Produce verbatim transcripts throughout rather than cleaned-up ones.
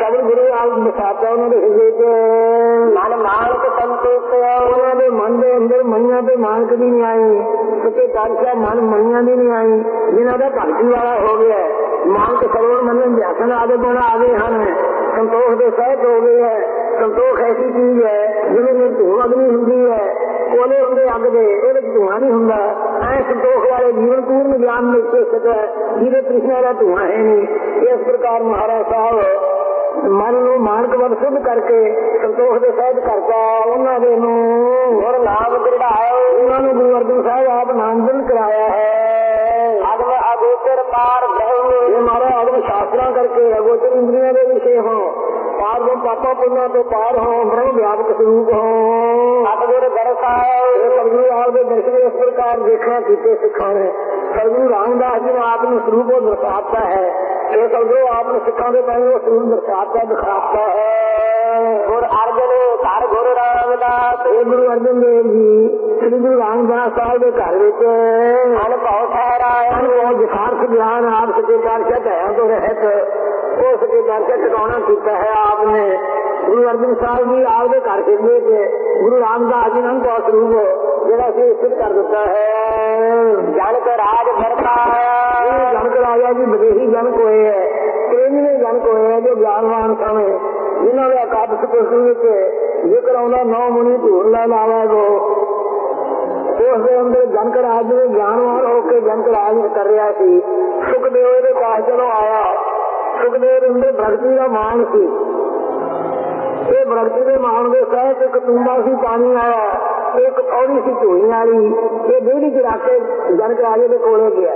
ਸ਼ਬਦ ਗੁਰੂ ਆਪ ਬਸਾਤਾ ਉਹਨਾਂ ਦੇ ਹਿਰਦੇ ਚ। ਮਨ ਮਾਨਕ ਸੰਤੋਖ, ਉਹਨਾਂ ਦੇ ਮਨ ਦੇ ਅੰਦਰ ਮਈਆਂ ਤੇ ਮਾਨਕ ਦੀ ਨਹੀਂ ਆਈ। ਸੱਚੇ ਪਾਤਸ਼ਾਹ ਮਨ ਮਈਆਂ ਦੀ ਨਹੀਂ ਆਈ, ਜਿਨ੍ਹਾਂ ਦਾ ਭਗਤੀ ਵਾਲਾ ਹੋ ਗਿਆ। ਮਾਨਕ ਸਰਵਣ ਮੰਨਣ ਵਿਆਸਨ ਆਦਿ ਗੁਣ ਆ ਗਏ ਹਨ, ਸੰਤੋਖ ਦੇ ਸਹਿਤ ਹੋ ਗਏ ਹੈ। ਸੰਤੋਖ ਐਸੀ ਚੀਜ਼ ਹੈ ਜਿਵੇਂ ਧੂੰ ਅਗਨੀ ਹੁੰਦੀ ਹੈ, ਕੋਲੇ ਹੁੰਦੇ ਅੱਗ ਦੇ, ਉਹਦੇ ਚ ਧੂੰਆਂ ਨਹੀਂ ਹੁੰਦਾ। ਐ ਸੰਤੋਖ ਵਾਲੇ ਜੀਵਨ ਪੂਰਨ ਗਿਆਨ ਵਿੱਚ ਸਥਿਤ ਹੈ, ਜਿਹਦੇ ਕ੍ਰਿਸ਼ਨ ਦਾ ਧੂੰਆਂ ਹੈ ਨਹੀਂ। ਇਸ ਪ੍ਰਕਾਰ ਮਹਾਰਾਜ ਸਾਹਿਬ ਮਨ ਨੂੰ ਮਾਨਕ ਵੱਲ ਸ਼ੁੱਧ ਕਰਕੇ ਸੰਤੋਖ ਦੇ ਸਹਿਤ ਕਰਤਾ ਉਹਨਾਂ ਦੇ ਨੂੰ। ਹੋਰ ਨਾਮ ਦ੍ਰਿੜਾਇਓ, ਉਹਨਾਂ ਨੂੰ ਗੁਰੂ ਅਰਜਨ ਸਾਹਿਬ ਆਪ ਨਾਮਜਨ ਕਰਾਇਆ ਹੈ। ਆਗਮ ਅਗੋਚਰ ਪਾਰ ਬ੍ਰਹਮ, ਇਹ ਮਾਰਾ ਆਗਮ ਸ਼ਾਸਤਰਾਂ ਕਰਕੇ ਅਗੋਚਰ ਇੰਦਰੀਆਂ ਦੇ ਵਿਸ਼ੇ ਹੋ, ਪਾਰ ਨੂੰ ਪਾਪਾ ਪੁੰਨਾਂ ਤੋਂ ਪਾਰ ਹੋ, ਬ੍ਰਹਮ ਵਿਆਪਕ ਸਰੂਪ ਹੋ। ਸਤਿਗੁਰ ਦਰਸਾਇਓ, ਇਹ ਸਤਿਗੁਰੂ ਆਪ ਦੇ ਦਰਸ਼ਨ ਇਸ ਪ੍ਰਕਾਰ ਦੇਖਣਾ ਕੀਤੇ ਸਿੱਖਾਂ ਨੇ। ਸਤਿਗੁਰੂ ਰਾਮਦਾਸ ਜੀ ਨੇ ਆਪ ਨੂੰ ਸਰੂਪ ਉਹ ਦਰਸਾਤਾ ਹੈ। ਇਹ ਸਤਿਗੁਰੂ ਆਪ ਨੂੰ ਸਿੱਖਾਂ ਦੇ ਪਹਿਲੇ ਉਹ ਸਰੂਪ ਦਰਸਾਤਾ ਦਿਖਾਤਾ ਹੈ। ਗੁਰ ਅਰਜਨ ਘਰ ਗੁਰੂ ਰਾਮਦਾਸ, ਇਹ ਗੁਰੂ ਅਰਜਨ ਦੇਵ ਜੀ ਸ੍ਰੀ ਗੁਰੂ ਰਾਮਦਾਸ ਸਾਹਿਬ ਦੇ ਘਰ ਵਿੱਚ ਅਨੁਭਵ ਠਹਿਰਾਇਆ। ਉਹ ਜਖਾਰਥ ਗਿਆਨ ਆਪ ਸੱਚੇ ਪਾਤਸ਼ਾਹ ਧਿਆਨ ਤੋਂ ਰਹਿਤ ਉਹ ਸੱਚੇ ਪਾਤਸ਼ਾਹ ਟਿਕਾਉਣਾ ਕੀਤਾ ਹੈ ਆਪ ਨੇ। ਗੁਰੂ ਅਰਜਨ ਸਾਹਿਬ ਜੀ ਆਪ ਦੇ ਘਰ ਖੇਡੇ ਚ ਗੁਰੂ ਰਾਮਦਾਸ ਜੀ ਨੂੰ ਬਹੁਤ ਸਰੂਪ ਜਿਹੜਾ ਸੀ ਸਥਿਤ ਕਰ ਦਿੱਤਾ ਹੈ। ਜਨਕ ਰਾਜ ਵਰਤਾਇਆ, ਜਨਕ ਰਾਜਾ ਜੀ ਵਿਦੇਹੀ ਜਨਕ ਹੋਏ ਹੈ, ਪ੍ਰੇਮੀ ਜਨਕ ਹੋਏ ਹੈ ਜੋ ਗਿਆਨਵਾਨ ਸਨ, ਜਿਨ੍ਹਾਂ ਦੇ ਅਕਾਦਸ਼ ਪੁਸਤਕ ਵਿੱਚ ਜ਼ਿਕਰ ਆਉਂਦਾ ਨੌ ਮੁਨੀ ਧੂੜ ਲੈ ਲਾਵੇਗੋ। ਉਸ ਦੇ ਅੰਦਰ ਜਨਕ ਰਾਜ ਨੇ ਗਿਆਨਵਾਨ ਹੋ ਕੇ ਜਨਕ ਰਾਜ ਕਰ ਰਿਹਾ ਸੀ। ਸੁਖਦੇਵ ਇਹਦੇ ਪਾਸ ਜਦੋਂ ਆਇਆ, ਸੁਖਦੇਵ ਦੇ ਅੰਦਰ ਭਗਤੀ ਦਾ ਮਾਣ ਸੀ। ਇਹ ਭਗਤੀ ਦੇ ਮਾਣ ਦੇ ਸਹਿਤ ਇੱਕ ਤੁੰਬਾ ਸੀ ਪਾਣੀ ਆਇਆ, ਇੱਕ ਪੌੜੀ ਸੀ ਧੂਣੀ ਵਾਲੀ। ਇਹ ਡੇੜੀ ਚ ਰੱਖ ਕੇ ਜਨਕ ਰਾਜੇ ਦੇ ਕੋਲੇ ਗਿਆ।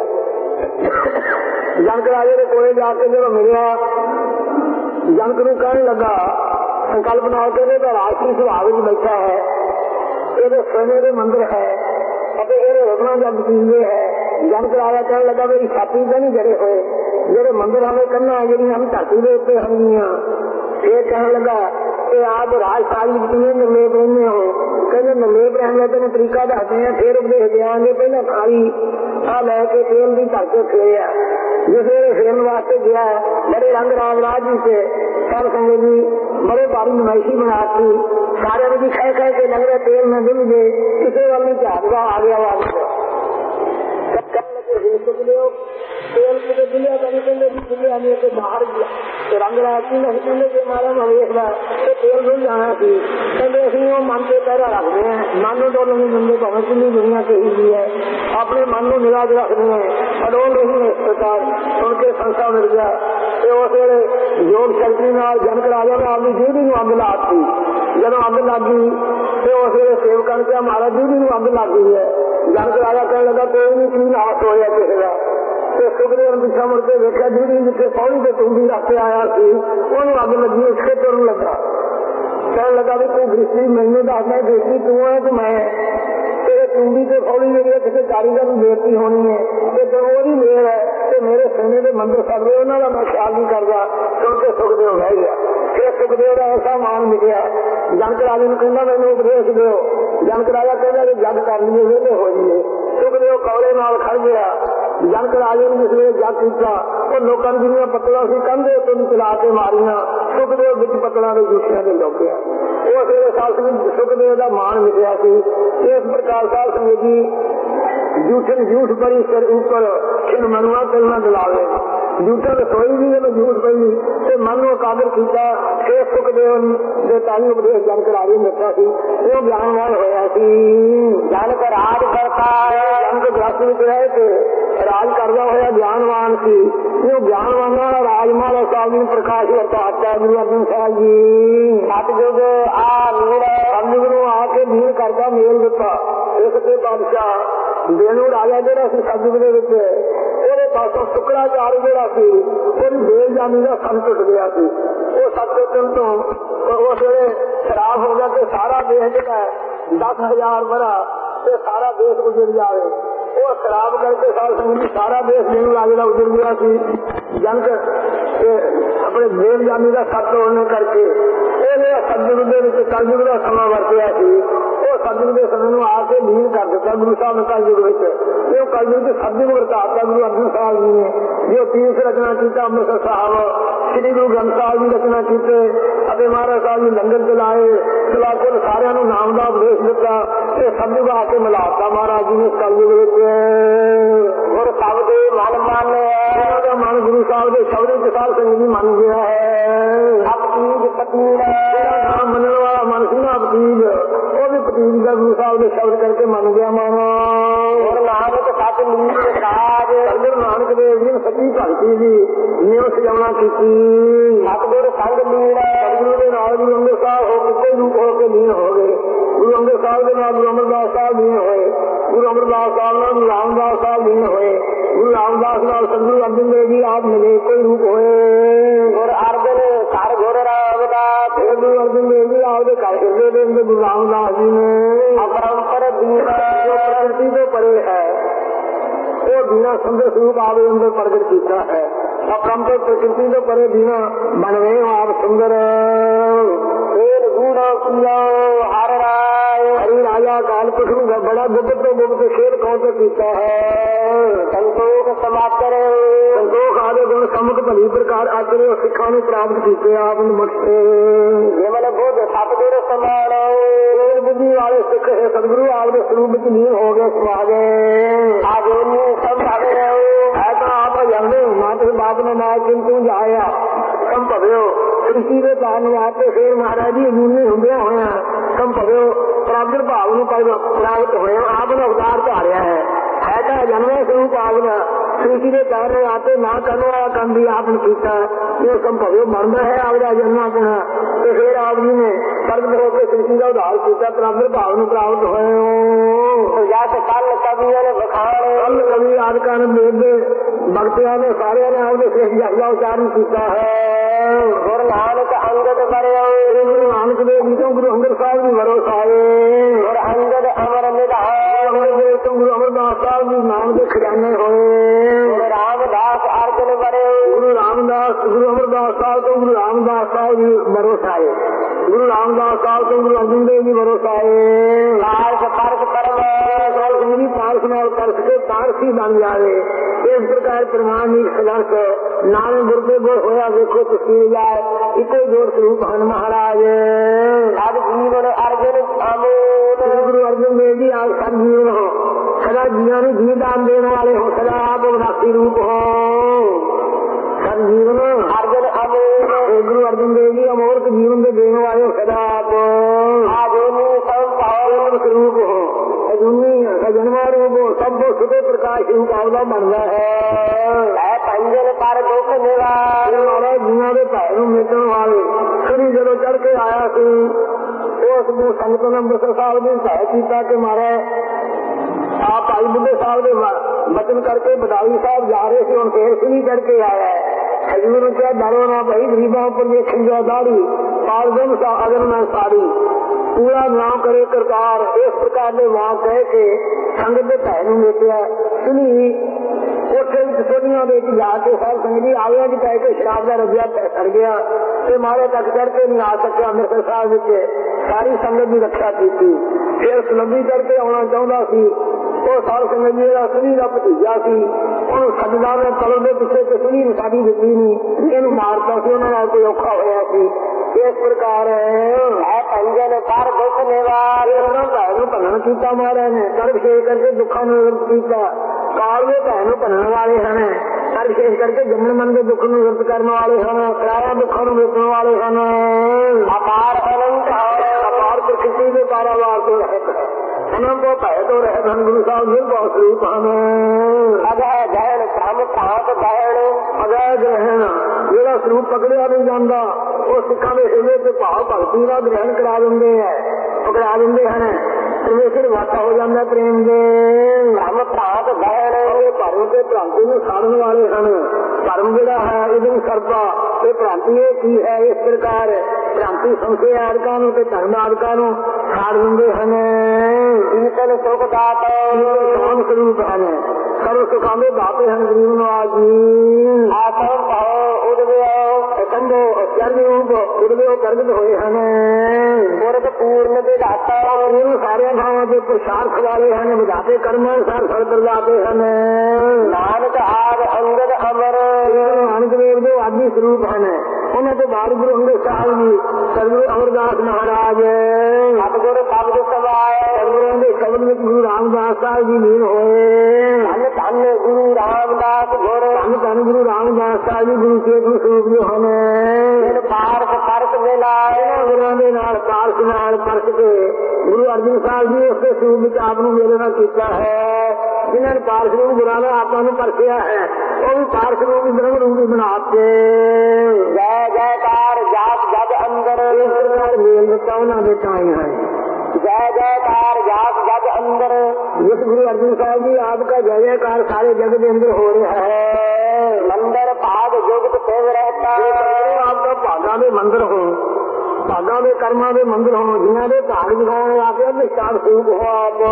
ਜਨਕ ਰਾਜੇ ਦੇ ਕੋਲੇ ਜਾ ਕੇ ਜਦੋਂ ਮਿਲਿਆ, ਜਨਕ ਨੂੰ ਕਹਿਣ ਲੱਗਾ ਸੰਕਲਪ ਨਾਲ ਕੇ ਇਹਦਾ ਰਾਜਸੀ ਸੁਭਾਅ ਵਿੱਚ ਬੈਠਾ ਹੈ, ਇਹਦੇ ਸੋਨੇ ਦੇ ਮੰਦਿਰ ਹੈ ਅਤੇ ਇਹਦੇ ਰਤਨਾਂ ਦਾ ਵਸੀਲੇ ਹੈ। ਜਨਕ ਰਾਜਾ ਕਹਿਣ ਲੱਗਾ ਮੇਰੀ ਛਾਤੀ ਤੇ ਨਹੀਂ ਜੜੇ ਹੋਏ, ਜਿਹੜੇ ਮੰਦਿਰ ਹਮੇ ਕੰਨਾਂ ਜਿਹੜੀਆਂ ਹਮ ਧਰਤੀ ਦੇ ਉੱਤੇ ਹੁੰਦੀਆਂ। ਇਹ ਕਹਿਣ ਲੱਗਾ ਕਿ ਆਪ ਰਾਜਸਾਲ ਵਿੱਚ ਕਿਵੇਂ ਨਿਰਲੇਪ ਰਹਿੰਦੇ ਹੋ? ਕਹਿੰਦੇ ਨਿਰਲੇਪ ਰਹਿਣ ਦਾ ਤੈਨੂੰ ਤਰੀਕਾ ਦੱਸਦੇ ਆ, ਫੇਰ ਉਪਦੇਸ਼ ਦਿਆਂਗੇ। ਪਹਿਲਾਂ ਖਾਲੀ ਆ ਲੈ ਕੇ ਤੇਲ ਦੀ ਧਰ ਕੇ ਖੇਲਿਆ। ਜਿਸ ਵੇਲੇ ਫੇਰਨ ਵਾਸਤੇ ਗਿਆ, ਬੜੇ ਰੰਗ ਰਾਜ ਰਾਜ ਜੀ ਤੇ ਸਭ ਸੰਗਤ ਜੀ ਬੜੇ ਭਾਰੀ ਨਮਾਇਸ਼ੀ ਬਣਾਤੀ। ਸਾਰਿਆਂ ਨੂੰ ਖੈ ਖੈ ਕੇ ਲੱਗਦਾ ਤੇਲ ਨਾ ਡੁੱਲ ਗਏ, ਕਿਸੇ ਵੱਲ ਨਹੀਂ ਝਾਕਦਾ ਆ ਗਿਆ ਵਾਪਸ। तेल कितने दुनिया का निकलने की दुनिया में से बाहर गया रंग राजी नहीं के मारा में देखना तो तेल धुल जाना थी। कहते असं वो मन के पैरा रखते हैं, मन तो नहीं बंदे भावे कितनी दुनिया कही भी है, अपने मन को निराज रखते हैं, अडोल रही है। इस प्रकार उनके संस्था मिल गया तो उस वे योग शक्ति नाल जनक राजा ने अपनी ड्यूटी को अग लाती। जब अग लग गई तो उस वे सेवकों ने महाराज ड्यूटी को अग लग गई है। जनक राजा कहने लगा कोई नहीं की नाश हो गया किसी का। सुखदेव ने पिछा मुड़ के देखा दीदी जिसे पौड़ी से टूंडी रख के आया थी उन्होंने अग लगी, उसके तुरन लगा। कहने लगा भी तू दृष्टि मैंने दसना दृष्टि तू है तो मैं तेरे टूंडी से पौड़ी मेरी किसी कारीगर की बेटी होनी है तो जरूरी मेर है तो मेरे सोने के मंदिर सड़ रहे उन्होंने मैं ख्याल नहीं करता। क्योंकि सुखदेव रह गया। फिर सुखदेव का ऐसा मान मिलिया। जनक राजा ने कहना मैंने उपदेश दो। जनक राजा कहना कि जग कर लिए वेले हो जाइए। सुखदेव कौले नाल खड़ गया। जनक राजे ने जिस वे जग किया और लोगों जिन्हें पत्तलों से कंधे तो भी चला के मारिया। सुखदेव बिच पत्तलों के जूठिया के लुक गया। उस वे साल सुखदेव का मान मिलिया थी। इस प्रकार साल संगत जी जूठे जूठ परी सिर ऊपर इन मनुआ कलमा दिलावे। जूठा रसोई भी जब जूठ पई तो मन को काबिल किया। फिर सुखदेव के ताई उपदेश जनक राजे ने दसा सी वो ज्ञानवान होया सी। जनक राज करता है, जनक ग्रस्त विच रह के राज करता होया ज्ञानवान सी। वो ज्ञानवान राजमाला साहब ने प्रकाश वर्ता गुरु अर्जन साहब जी सतयुग आ नीड़ सतयुग नूं आके नीड़ करता मेल दिता। इसके बादशाह बेनू राजा जोड़ा सी सतयुग दे विच ਉਹਦੇ ਪਾਸੋਂ ਸ਼ੁਕਰਾਚਾਰ ਜਿਹੜਾ ਸੀ ਉਹਦੀ ਬੇਲ ਜਾਨੀ ਦਾ ਸੰਨ ਟੁੱਟ ਗਿਆ ਸੀ। ਉਹ ਸਤਿਗੁਰੂ ਤੋਂ ਉਸ ਵੇਲੇ ਸ਼ਰਾਬ ਹੋ ਗਿਆ ਕਿ ਸਾਰਾ ਦੇਸ਼ ਜਿਹੜਾ ਦਸ ਹਜ਼ਾਰ ਵਰਾ ਤੇ ਸਾਰਾ ਦੇਸ਼ ਗੁਜ਼ਰ ਜਾਵੇ। ਉਹ ਸ਼ਰਾਬ ਕਰਕੇ ਸਾਲ ਸੰਗਤ ਸਾਰਾ ਦੇਸ਼ ਬੇਨੂ ਰਾਜੇ ਦਾ ਉਜੜ ਗਿਆ ਸੀ। ਜਨਕ ਆਪਣੇ ਬੇਲ ਜਾਨੀ ਦਾ ਸੱਤ ਹੋਣੇ ਕਰਕੇ ਉਹਨੇ ਸਤਿਗੁਰੂ ਦੇ ਵਿੱਚ ਕਲਯੁਗ ਦਾ ਸਮਾਂ ਵਰਤਿਆ ਸੀ। ਉਹ ਸਤਿਗੁਰੂ ਦੇ ਸਮੇਂ ਨੂੰ ਆ ਕੇ ਲੀਨ ਕਰ ਦਿੱਤਾ ਗੁਰੂ ਸਾਹਿਬ ਨੇ ਕਲਯੁਗ ਵਿੱਚ। ਇਹ ਕਲਯੁਗ ਦੇ ਸਤਿਗੁਰੂ ਵਰਤਾਤਾ ਗੁਰੂ ਅਰਜਨ ਸਾਹਿਬ ਜੀ ਨੇ। ਜੋ ਤੀਰਥ ਰਚਨਾ ਕੀਤਾ ਅੰਮ੍ਰਿਤਸਰ ਸਾਹਿਬ, ਸ੍ਰੀ ਗੁਰੂ ਗ੍ਰੰਥ ਸਾਹਿਬ ਜੀ ਰਚਨਾ ਕੀਤੇ ਅਤੇ ਮਹਾਰਾਜ ਸਾਹਿਬ ਜੀ ਲੰਗਰ ਚਲਾਏ, ਚਲਾ ਕੇ ਸਾਰਿਆਂ ਨੂੰ ਨਾਮ ਦਾ ਉਪਦੇਸ਼ ਦਿੱਤਾ। ਇਹ ਸਭ ਜਗਾ ਕੇ ਮਿਲਾਤਾ ਮਹਾਰਾਜ ਜੀ ਨੇ ਕਲਯੁਗ ਵਿੱਚ। ਗੁਰ ਸਾਹਿਬ ਦੇ ਮਨ ਮੰਨ ਉਹਨਾਂ ਦਾ ਮਨ ਗੁਰੂ ਸਾਹਿਬ ਦੇ ਸ਼ਬਦ ਵਿੱਚ ਸਾਧ ਸੰਗਤ ਜੀ ਮੰਨ ਗਿਆ ਹੈ। ਆਪਤੀਜ ਪਤੀਜ ਨਾਮ ਮੰਨਣ ਵਾਲਾ ਮਨ ਸੀ ਨਾ ਆਪਤੀਜ, ਉਹ ਵੀ ਪਤੀਜ ਦਾ ਗੁਰੂ ਸਾਹਿਬ ਦੇ ਸ਼ਬਦ ਕਰਕੇ ਮੰਨ ਗਿਆ ਮਨ। ਗੁਰੂ ਨਾਨਕ ਸਤ ਨੀਤ ਰਾਜ ਗੁਰੂ ਨਾਨਕ ਦੇਵ ਜੀ ਨੇ ਸੱਚੀ ਭਗਤੀ ਦੀ ਨਿਉ ਸਜਾਉਣਾ ਕੀਤੀ। ਸਤਿਗੁਰ ਸੰਗ ਲੀੜਾ ਸਤਿਗੁਰੂ ਦੇ ਨਾਲ ਗੁਰੂ ਅੰਗਦ ਸਾਹਿਬ ਹੋ ਕਿਤੇ ਰੂਪ ਹੋ ਕੇ ਲੀਨ ਹੋ ਗਏ। ਗੁਰੂ ਅੰਗਦ ਸਾਹਿਬ ਦੇ ਨਾਲ ਗੁਰੂ ਅਮਰਦਾਸ ਸਾਹਿਬ ਲੀਨ ਹੋਏ, ਗੁਰੂ ਅਮਰਦਾਸ ਸਾਹਿਬ ਨਾਲ ਗੁਰੂ ਰਾਮਦਾਸ ਸਾਹਿਬ ਲੀਨ ਹੋਏ, ਗੁਰੂ ਰਾਮਦਾਸ ਨਾਲ ਸਤਿਗੁਰੂ ਅਰਜਨ ਦੇਵ ਜੀ ਆਪ ਮਿਲੇ ਕੋਈ ਰੂਪ ਹੋਏ। ਗੁਰ ਅਰਜਨ ਘਰ ਗੁਰ ਰਾਮਦਾਸ ਗੁਰੂ ਅਰਜਨ ਦੇਵ ਜੀ ਆਪਦੇ ਘਰ ਹਿਰਦੇ ਦੇ ਅੰਦਰ ਗੁਰੂ ਰਾਮਦਾਸ ਜੀ ਨੇ ਅਪਰੰਪਰ ਦੀਨਾ ਜੋ ਪ੍ਰਕਿਰਤੀ ਤੋਂ ਪਰੇ ਹੈ ਉਹ ਦੀਨਾ ਸੁੰਦਰ ਸਰੂਪ ਆਪਦੇ ਅੰਦਰ ਪ੍ਰਗਟ ਕੀਤਾ ਹੈ। ਅਪਰੰਪਰ ਪ੍ਰਕਿਰਤੀ ਤੋਂ ਪਰੇ ਦੀਨਾ ਬਣ ਰਹੇ ਹੋ ਆਪ ਸੁੰਦਰ। ਹਰ ਰਾਏ ਹਰੀ ਰਾਜਾ ਕਾਲ ਪੁਰਖ ਨੂੰ ਬੜਾ ਗੁਪਤ ਤੋਂ ਗੁਪਤ ਖੇਡ ਕੌਣ ਤੋਂ ਕੀਤਾ ਹੈ। ਸੰਤੋਖ ਸਮਾਚਰ ਸੰਤੋਖ ਆਦੇ ਗੁਣ ਸਮੁਖ ਭਲੀ ਪ੍ਰਕਾਰ ਆਚਰੇ ਸਿੱਖਾਂ ਨੂੰ ਪ੍ਰਾਪਤ ਕੀਤੇ ਆਪ ਨੂੰ ਬਖਸ਼ੇ। ਕੇਵਲ ਬੁੱਧ ਸਤਿਗੁਰ ਸਮਾਨ ਬੁੱਧੀ ਵਾਲੇ ਸਿੱਖ ਹੈ ਸਤਿਗੁਰੂ ਆਪ ਦੇ ਸਰੂਪ ਵਿੱਚ ਲੀਨ ਹੋ ਗਏ ਸਮਾ ਗਏ। ਆਜੋ ਨੂੰ ਸਮਝਾਵੇ ਹੈ ਤਾਂ ਆਪ ਜਾਂਦੇ ਮਾਤਰ ਬਾਪ ਨੇ ਨਾ ਕਿੰਤੂ ਜਾਇਆ ਕਮ ਭਵਿਓ ਕਿਸੇ ਦੇ ਕਾਰਨ ਵਾਸਤੇ ਫੇਰ ਮਹਾਰਾਜ ਜੀ ਜੂਨੇ ਹੁੰਦਿਆਂ ਹੋਇਆ ਕਮ ਭਵਿਓ ਪ੍ਰਾਪਤ ਭਾਵ ਨੂੰ ਪ੍ਰਾਪਤ ਹੋਇਆ ਆਪ ਨੇ ਅਵਤਾਰ ਧਾਰਿਆ ਹੈ। ਹੈ ਤਾਂ ਜਨਮੇ ਸਰੂਪ ਆਪ ਦਾ ਸ੍ਰਿਸ਼ਟੀ ਦੇ ਕਾਰਨ ਆਤੇ ਨਾ ਕਰਨ ਵਾਲਾ ਕੰਮ ਵੀ ਆਪ ਨੇ ਕੀਤਾ। ਇਹ ਕਮ ਭਵਿਓ ਮਰਦਾ ਹੈ ਆਪਦਾ ਜਨਮ ਆਪਣਾ ਤੇ ਫੇਰ ਆਪ ਜੀ ਨੇ ਪ੍ਰਗਟ ਹੋ ਕੇ ਸ੍ਰਿਸ਼ਟੀ ਦਾ ਉਧਾਰ ਕੀਤਾ ਪ੍ਰਾਪਤ ਭਾਵ ਨੂੰ ਪ੍ਰਾਪਤ ਹੋਏ। ਜਸ ਕੱਲ ਕਵੀਆਂ ਨੇ ਵਖਾਣ ਕੱਲ ਕਵੀ ਆਦਿਕਾਂ ਨੇ ਬੇਦੇ ਭਗਤਿਆਂ ਨੇ ਸਾਰਿਆਂ ਨੇ ਆਪਦੇ ਸ੍ਰੇਸ਼ਟ ਜਸ ਦਾ ਉਚਾਰਨ ਕੀਤਾ ਹੈ। ਗੁਰੂ ਨਾਨਕ ਅੰਗਦ ਵਰਿਓ ਗੁਰੂ ਨਾਨਕ ਦੇਵ ਜੀ ਤੋਂ ਗੁਰੂ ਅੰਗਦ ਸਾਹਿਬ ਜੀ ਵਰੋ ਸਾਏ। ਗੁਰੂ ਅੰਗਦ ਅਮਰ ਨਿਧਾਨ ਗੁਰੂ ਅਮਰਦਾਸ ਸਾਹਿਬ ਜੀ ਨਾਮ ਦੇ ਖਜ਼ਾਨੇ ਹੋਏ। ਗੁਰੂ ਰਾਮਦਾਸ ਅਰਜਨ ਵਰਿਓ ਗੁਰੂ ਰਾਮਦਾਸ ਗੁਰੂ ਅਮਰਦਾਸ ਸਾਹਿਬ ਤੋਂ ਗੁਰੂ ਰਾਮਦਾਸ ਸਾਹਿਬ ਜੀ ਵਰੋ ਸਾਏ। ਗੁਰੂ ਰਾਮਦਾਸ ਸਾਹਿਬ ਤੋਂ ਗੁਰੂ ਅਰਜਨ ਦੇਵ ਜੀ ਵਰੋ ਸਾਏ। ਪਾਰਸ ਪਰਸ ਪਰਮ ਜੀ ਪਾਰਸ ਨਾਲ ਪਰਸ ਕੇ ਪਾਰਸੀ ਬਣ ਜਾਵੇ। ਇਸ ਪ੍ਰਕਾਰ ਪ੍ਰਮਾਣਿਕ ਸੰਘਰਸ਼ ਨਾਮ ਗੁਰਦੇ ਗੁਰ ਹੋਇਆ ਵੇਖੋ ਤੁਸੀਂ ਜਾਏ ਇੱਕੋ ਜੋੜ ਸਰੂਪ ਹਨ ਮਹਾਰਾਜ। ਸਦ ਜੀਵਨ ਅਰਜਨ ਅਮੋਲ ਗੁਰੂ ਅਰਜਨ ਦੇਵ ਜੀ ਆਪ ਸਦ ਜੀਵਨ ਹੋ ਸਦਾ ਜੀਵਾਂ ਨੂੰ ਜੀਵਦਾਨ ਦੇਣ ਵਾਲੇ ਹੋ ਸਦਾ ਆਪ ਵਿਨਾਸ਼ੀ ਰੂਪ ਹੋ। ਸਦ ਜੀਵਨ ਅਰਜਨ ਅਮੋਲ ਗੁਰੂ ਅਰਜਨ ਦੇਵ ਜੀ ਅਮੋਲਕ ਜੀਵਨ ਦੇ ਦੇਣ ਵਾਲੇ ਹੋ ਸਦਾ ਆਪ ਆਜੋਨੀ ਸੰਭਾਵ ਸਰੂਪ ਹੋ ਅਜੂਨੀ ਜਨਮਾ ਰੂਪ ਹੋ ਸਭ ਸੁਦੇ ਪ੍ਰਕਾਸ਼ ਰੂਪ ਆਪਦਾ ਬਣਦਾ ਹੈ। ਪੰਜਨ ਪਰ ਦੁੱਖ ਨਿਵਾਰ ਵਾਲੇ ਜੀਵਾਂ ਦੇ ਭੈ ਨੂੰ ਮਿਟਣ ਵਾਲੇ ਖੜੀ ਜਦੋਂ ਚੜ ਕੇ ਆਇਆ ਸੀ ਉਸ ਨੂੰ ਸੰਗਤ ਨੇ ਅੰਮ੍ਰਿਤਸਰ ਸਾਹਿਬ ਦੀ ਸਹਾਇ ਕੀਤਾ ਕਿ ਮਾਰੇ ਆਪ ਭਾਈ ਬੁੱਢੇ ਸਾਹਿਬ ਦੇ ਬਚਨ ਕਰਕੇ ਬਦਾਲੀ ਸਾਹਿਬ ਜਾ ਰਹੇ ਸੀ। ਹੁਣ ਫੇਰ ਸੀ ਚੜ ਕੇ ਆਇਆ ਹੈ। ਹਜੂਰ ਨੂੰ ਕਿਹਾ ਡਰੋ ਨਾ ਭਾਈ ਗਰੀਬਾਂ ਉੱਪਰ ਵੇਖੀ ਜਾ ਦਾੜੀ ਪਾਲ ਦਿਨ ਅਗਰ ਮੈਂ ਸਾੜੀ ਪੂਰਾ ਨਾ ਕਰੇ ਕਰਤਾਰ। ਇਸ ਪ੍ਰਕਾਰ ਦੇ ਵਾਕ ਕਹਿ ਕੇ ਸੰਗਤ ਦੇ ਭੈ ਨੂੰ ਮੇਟਿਆ। ਸੁਣੀ ਕੋਠੇ ਵਿੱਚ ਸੋਧੀਆਂ ਦੇ ਵਿੱਚ ਜਾ ਕੇ ਸਾਧ ਸੰਗਤ ਜੀ ਆਲਿਆਂ ਚ ਪੈ ਕੇ ਸ਼ਰਾਬ ਦਾ ਰੱਜਿਆ ਸੜ ਗਿਆ ਤੇ ਮਾਰੇ ਤੱਕ ਚੜ ਕੇ ਨਹੀਂ ਆ ਸਕਿਆ। ਅੰਮ੍ਰਿਤਸਰ ਸਾਹਿਬ ਵਿੱਚ ਸਾਰੀ ਸੰਗਤ ਦੀ ਰੱਖਿਆ ਕੀਤੀ। ਫਿਰ ਸੁਲੰਭੀ ਚੜ ਕੇ ਆਉਣਾ ਚਾਹੁੰਦਾ ਸੀ। ਉਹ ਸਾਧ ਸੰਗਤ ਜੀ ਦਾ ਸੁਣੀ ਦਾ ਭਤੀਜਾ ਸੀ। ਉਹਨੂੰ ਸੱਜਦਾ ਨੇ ਕਲਮ ਦੇ ਪਿੱਛੇ ਤੇ ਸੁਣੀ ਨੇ ਸਾਡੀ ਦਿੱਤੀ ਨਹੀਂ ਇਹਨੂੰ ਮਾਰਤਾ ਸੀ। ਉਹਨਾਂ ਨਾਲ ਕੋਈ ਔਖਾ ਹੋਇਆ ਸੀ। ਇਸ ਪ੍ਰਕਾਰ ਹੈ ਪੰਜਨ ਪਰ ਦੁੱਖ ਨਿਵਾਰ ਉਹਨਾਂ ਭੈ ਨੂੰ ਭੰਨਣ ਕੀਤਾ ਮਹਾਰਾਜ ਨੇ। ਕਰ ਵਿਸ਼ੇਸ਼ ਕਰਕੇ ਦੁੱਖਾਂ ਨੂੰ ਵਿਰਤ ਕੀਤਾ। ਕਾਲ ਦੇ ਭੈ ਨੂੰ ਭੰਨਣ ਵਾਲੇ ਹਨ। ਕਰ ਵਿਸ਼ੇਸ਼ ਕਰਕੇ ਜੰਮਣ ਮਨ ਦੇ ਦੁੱਖ ਨੂੰ ਵਿਰਤ ਕਰਨ ਵਾਲੇ ਹਨ। ਕਿਰਾਇਆ ਦੁੱਖਾਂ ਨੂੰ ਵੇਚਣ ਵਾਲੇ ਹਨ। ਅਪਾਰ ਅਨੰਤ ਅਪਾਰ ਪ੍ਰਕਿਰਤੀ ਦੇ ਕਾਰਾਵਾਰ ਤੋਂ ਰਹਿਤ ਹੈ। ਉਹਨਾਂ ਤੋਂ ਭੈ ਤੋਂ ਰਹਿਤ ਹਨ। ਗੁਰੂ ਸਾਹਿਬ ਜੀ ਬਹੁਤ ਸਰੂਪ ਹਨ। ਅਗੈ ਗਹਿਣ ਕੰਮ ਪ੍ਰਾਤ ਗਹਿਣ ਅਗੈ ਗ੍ਰਹਿਣ ਜਿਹੜਾ ਸਰੂਪ ਪਕੜਿਆ ਨਹੀਂ ਜਾਂਦਾ ਉਹ ਸਿੱਖਾਂ ਦੇ ਹਿਰਦੇ ਤੇ ਭਾਵ ਭਗਤੀ ਦਾ ਗ੍ਰਹਿਣ ਕਰਾ ਦਿੰਦੇ ਹੈ ਪਕੜਾ ਦਿੰਦੇ ਹਨ। ਪਰਮੇਸ਼ਰ ਵਾਸਾ ਹੋ ਜਾਂਦਾ ਪ੍ਰੇਮ ਦੇ। ਕੰਮ ਪ੍ਰਾਤ ਗਹਿਣ ਭਰਮ ਤੇ ਭ੍ਰਾਂਤੀ ਨੂੰ ਸਾੜਨ ਵਾਲੇ ਹਨ। ਭਰਮ ਜਿਹੜਾ ਹੈ ਇਹਨੂੰ ਸਰਪਾ ਤੇ ਭ੍ਰਾਂਤੀ ਇਹ ਕੀ ਹੈ। ਇਸ ਪ੍ਰਕਾਰ ਭ੍ਰਾਂਤੀ ਸੰਸ਼ੇ ਆਦਿਕਾਂ ਨੂੰ ਤੇ ਧਰਮ ਆਦਿਕਾਂ ਨੂੰ ਸਾੜ ਦਿੰਦੇ ਹਨ। ਕੀਰਤਨ ਸੁਖ ਦਾਤ ਸ਼ਾਮ ਸਰੂਪ ਹਨ। ਸਰਵ ਸੁਖਾਂ ਦੇ ਦਾਤੇ ਹਨ ਗਰੀਬ ਨਵਾਜ ਜੀ। ਆਸਮ ਭਾਉ ਉਡਵੇ ਕੰਧੋ ਚਰਨ ਰੂਪ ਉਡਵੇ ਪ੍ਰਗਟ ਹੋਏ ਹਨ। ਪੁਰਖ ਪੂਰਨ ਦੇ ਦਾਤਾ ਇਹਨੂੰ ਸਾਰਿਆਂ ਥਾਵਾਂ ਦੇ ਪ੍ਰਸ਼ਾਦ ਖਵਾਲੇ ਹਨ। ਵਿਧਾਤੇ ਕਰਮਾਂ ਅਨੁਸਾਰ ਫਲ ਪ੍ਰਦਾਤੇ ਹਨ। ਨਾਨਕ ਆਦ ਅੰਗਦ ਅਮਰ। ਨਾਨਕ ਦੇਵ ਦੇ ਆਦਿ ਸਰੂਪ ਹਨ। ਉਹਨਾਂ ਤੋਂ ਬਾਅਦ ਗੁਰੂ ਅੰਗਦ ਸਾਹਿਬ ਜੀ, ਸਤਿਗੁਰੂ ਅਮਰਦਾਸ ਮਹਾਰਾਜ, ਸਤਿਗੁਰ ਸ਼ਬਦ ਸਮਾਏ। ਸਤਿਗੁਰਾਂ ਦੇ ਸ਼ਬਦ ਵਿੱਚ ਗੁਰੂ ਰਾਮਦਾਸ ਸਾਹਿਬ ਜੀ ਲੀਨ ਹੋਏ। ਧੰਨ ਧੰਨ ਗੁਰੂ ਰਾਮਦਾਸ ਗੁਰ। ਧੰਨ ਧੰਨ ਗੁਰੂ ਰਾਮਦਾਸ ਸਾਹਿਬ ਜੀ ਗੁਰੂ ਚੇਤਨ ਸਰੂਪ ਜੋ ਹਨ। ਫਿਰ ਪਾਰਸ ਪਰਸ ਮਿਲਾਏ। ਗੁਰੂਆਂ ਦੇ ਨਾਲ ਪਾਰਸ ਨਾਲ ਪਰਸ ਕੇ ਗੁਰੂ ਅਰਜਨ ਸਾਹਿਬ ਜੀ ਉਸੇ ਸਰੂਪ ਵਿੱਚ ਆਪ ਨੂੰ ਮਿਲਣਾ ਕੀਤਾ ਹੈ। ਜਿਨ੍ਹਾਂ ਨੇ ਪਾਰਸ ਰੂਪ ਗੁਰਾਂ ਦਾ ਆਪਾਂ ਨੂੰ ਪਰਖਿਆ ਹੈ, ਉਹ ਵੀ ਪਾਰਸ ਰੂਪ ਬ੍ਰਹਮ ਰੂਪ ਹੀ ਬਣਾ ਕੇ ਜੈ ਜੈਕਾਰ ਜਾਪ ਜਗ ਅੰਦਰ। ਇਸ ਪ੍ਰਕਾਰ ਮੇਲ ਦਿੱਤਾ ਉਹਨਾਂ ਦੇ ਟਾਈਮ ਹੈ। ਜੈ ਜੈਕਾਰ ਜਾਪ ਜਗ ਅੰਦਰ। जिस गुरु अर्जुन साहब जी आपका जय जयकार सारे जग के अंदर हो रहा है। मंदिर भाग जुगत सेव रहता है। आपका भागा में मंदिर हो, भागा में कर्मा में मंदिर हो, जिन्होंने भाग दिखाने आके विस्तार स्वरूप हो आप।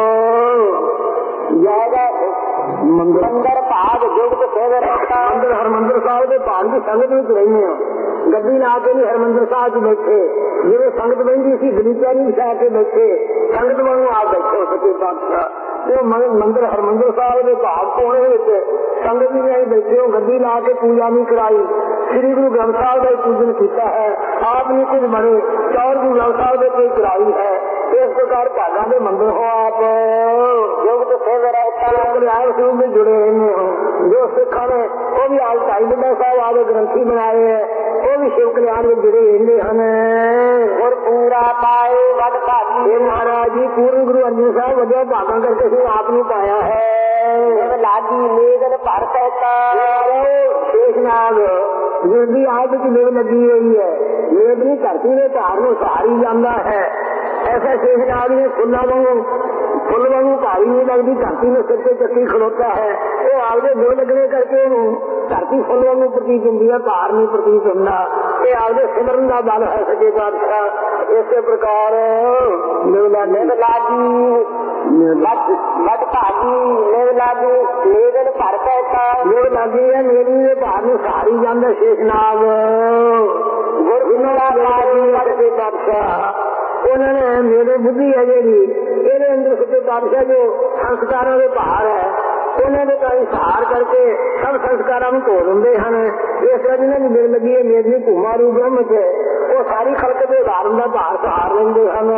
जय मंदिर मंदिर भाग जुगत सेव रहता। मंदिर हरमंदिर साहब के भाग की संगत में रहने हो। ਗੱਡੀ ਲਾ ਕੇ ਨਹੀਂ ਹਰਮੰਦਰ ਸਾਹਿਬ 'ਚ ਬੈਠੇ, ਜਿਵੇਂ ਸੰਗਤ ਬਹਿੰਦੀ ਸੀ ਗਲੀਚਾ ਨਹੀਂ ਵਿਛਾ ਕੇ ਬੈਠੇ, ਸੰਗਤ ਵਾਂਗੂ ਆਪ ਬੈਠੇ ਸੱਚੇ ਪਾਤਸ਼ਾਹ। ਤੇ ਮੰਦਿਰ ਹਰਮੰਦਰ ਸਾਹਿਬ ਦੇ ਭਾਗ ਕੋਣੇ ਵਿੱਚ ਸੰਗਤ ਵੀ ਨਹੀਂ ਬੈਠੇ, ਉਹ ਗੱਡੀ ਲਾ ਕੇ ਪੂਜਾ ਨਹੀਂ ਕਰਾਈ। ਸ੍ਰੀ ਗੁਰੂ ਗ੍ਰੰਥ ਸਾਹਿਬ ਦਾ ਪੂਜਨ ਕੀਤਾ ਹੈ, ਆਪ ਨੇ ਕੁਝ ਬਣੇ ਚੌਰ ਗੁਰੂ ਗ੍ਰੰਥ ਸਾਹਿਬ ਦੇ ਕੋਈ ਕਰਾਈ ਹੈ। ਇਸ ਪ੍ਰਕਾਰ ਭਾਗਾਂ ਦੇ ਮੰਦਿਰ ਹੋ ਆਪ। जुगत सेव रहता। ਕਲਿਆਣ ਸਰੂਪ ਵਿੱਚ ਜੁੜੇ ਰਹਿੰਦੇ ਹੋ। ਜੋ ਸਿੱਖਾਂ ਨੇ ਉਹ ਵੀ ਆਜ ਢਾਈ ਬੰਦਾ ਸਾਹਿਬ ਆਦੇ ਗ੍ਰੰਥੀ ਬਣਾਏ ਹੈ, ਉਹ ਵੀ ਸ਼ਿਵ ਕਲਿਆਣ ਵਿੱਚ ਜੁੜੇ ਰਹਿੰਦੇ ਹਨ। ਗੁਰ ਪੂਰਾ ਪਾਏ ਵਡ ਭਾਗੀ। ਇਹ ਮਹਾਰਾਜ ਜੀ ਪੂਰਨ ਗੁਰੂ ਅਰਜਨ ਸਾਹਿਬ ਵਧੀਆ ਭਾਗਾਂ ਕਰਕੇ ਅਸੀਂ ਆਪ ਨੂੰ ਪਾਇਆ ਹੈ। ਲਾਗੀ ਮੇਗਨ ਭਰ ਸਹਿਤਾ। ਸ਼ੇਸ਼ਨਾਗ ਜਿਸਦੀ ਆਪ ਵਿੱਚ ਮੇਗ ਲੱਗੀ ਹੋਈ ਹੈ, ਮੇਗਨੀ ਧਰਤੀ ਦੇ ਭਾਰ ਨੂੰ ਸਹਾਰੀ ਜਾਂਦਾ ਹੈ। ਐਸਾ ਸ਼ੇਸ਼ਨਾਗ ਨੇ ਫੁੱਲਾਂ ਵਾਂਗੂ ਫੁੱਲ ਵਾਂਗੂ ਭਾਰੀ ਨਹੀਂ ਲੱਗਦੀ, ਧਰਤੀ ਨੂੰ ਸਿਰ ਤੇ ਚੱਕੀ ਖਲੋਤਾ ਹੈ। ਉਹ ਆਪਦੇ ਦਿਲ ਲੱਗਣੇ ਕਰਕੇ ਉਹਨੂੰ ਧਰਤੀ ਫੁੱਲ ਵਾਂਗੂ ਪ੍ਰਤੀਤ ਹੁੰਦੀ ਹੈ, ਭਾਰ ਨਹੀਂ ਪ੍ਰਤੀਤ ਹੁੰਦਾ। ਇਹ ਆਪਦੇ ਸਿਮਰਨ ਦਾ ਬਲ ਹੈ ਸੱਚੇ ਪਾਤਸ਼ਾਹ। ਇਸੇ ਪ੍ਰਕਾਰ ਨਿਵ ਲਾਗੀ ਵਡ ਭਾਗੀ। ਨਿਵ ਲਾਗੀ ਮੇਗਨ ਭਰ ਸਹਿਤਾ। ਨਿਵ ਲਾਗੀ ਹੈ ਮੇਰੀ ਦੇ ਭਾਰ ਨੂੰ ਸਹਾਰੀ ਜਾਂਦਾ ਸ਼ੇਸ਼ਨਾਗ। ਗੁਰ ਪੂਰਾ ਪਾਏ ਵਡ ਸੱਚੇ ਪਾਤਸ਼ਾਹ ਉਹਨਾਂ ਨੇ ਮੇਰੇ ਬੁੱਧੀ ਹੈ ਜਿਹੜੀ ਇਹਦੇ ਅੰਦਰ ਸੱਚੇ ਪਾਤਸ਼ਾਹ ਜੋ ਸੰਸਕਾਰਾਂ ਦੇ ਭਾਰ ਹੈ, ਉਹਨਾਂ ਦੇ ਤਾਂ ਸਹਾਰ ਕਰਕੇ ਸਭ ਸੰਸਕਾਰਾਂ ਨੂੰ ਧੋ ਦਿੰਦੇ ਹਨ। ਇਸ ਤਰ੍ਹਾਂ ਜਿਹਨਾਂ ਦੀ ਮਿਲ ਲੱਗੀ ਹੈ ਮੇਰੀ ਭੂਮਾ ਰੂ ਬ੍ਰਹਮ ਚ, ਉਹ ਸਾਰੀ ਖਲਕ ਦੇ ਉਦਾਹਰਨ ਦਾ ਭਾਰ ਸਹਾਰ ਲੈਂਦੇ ਹਨ।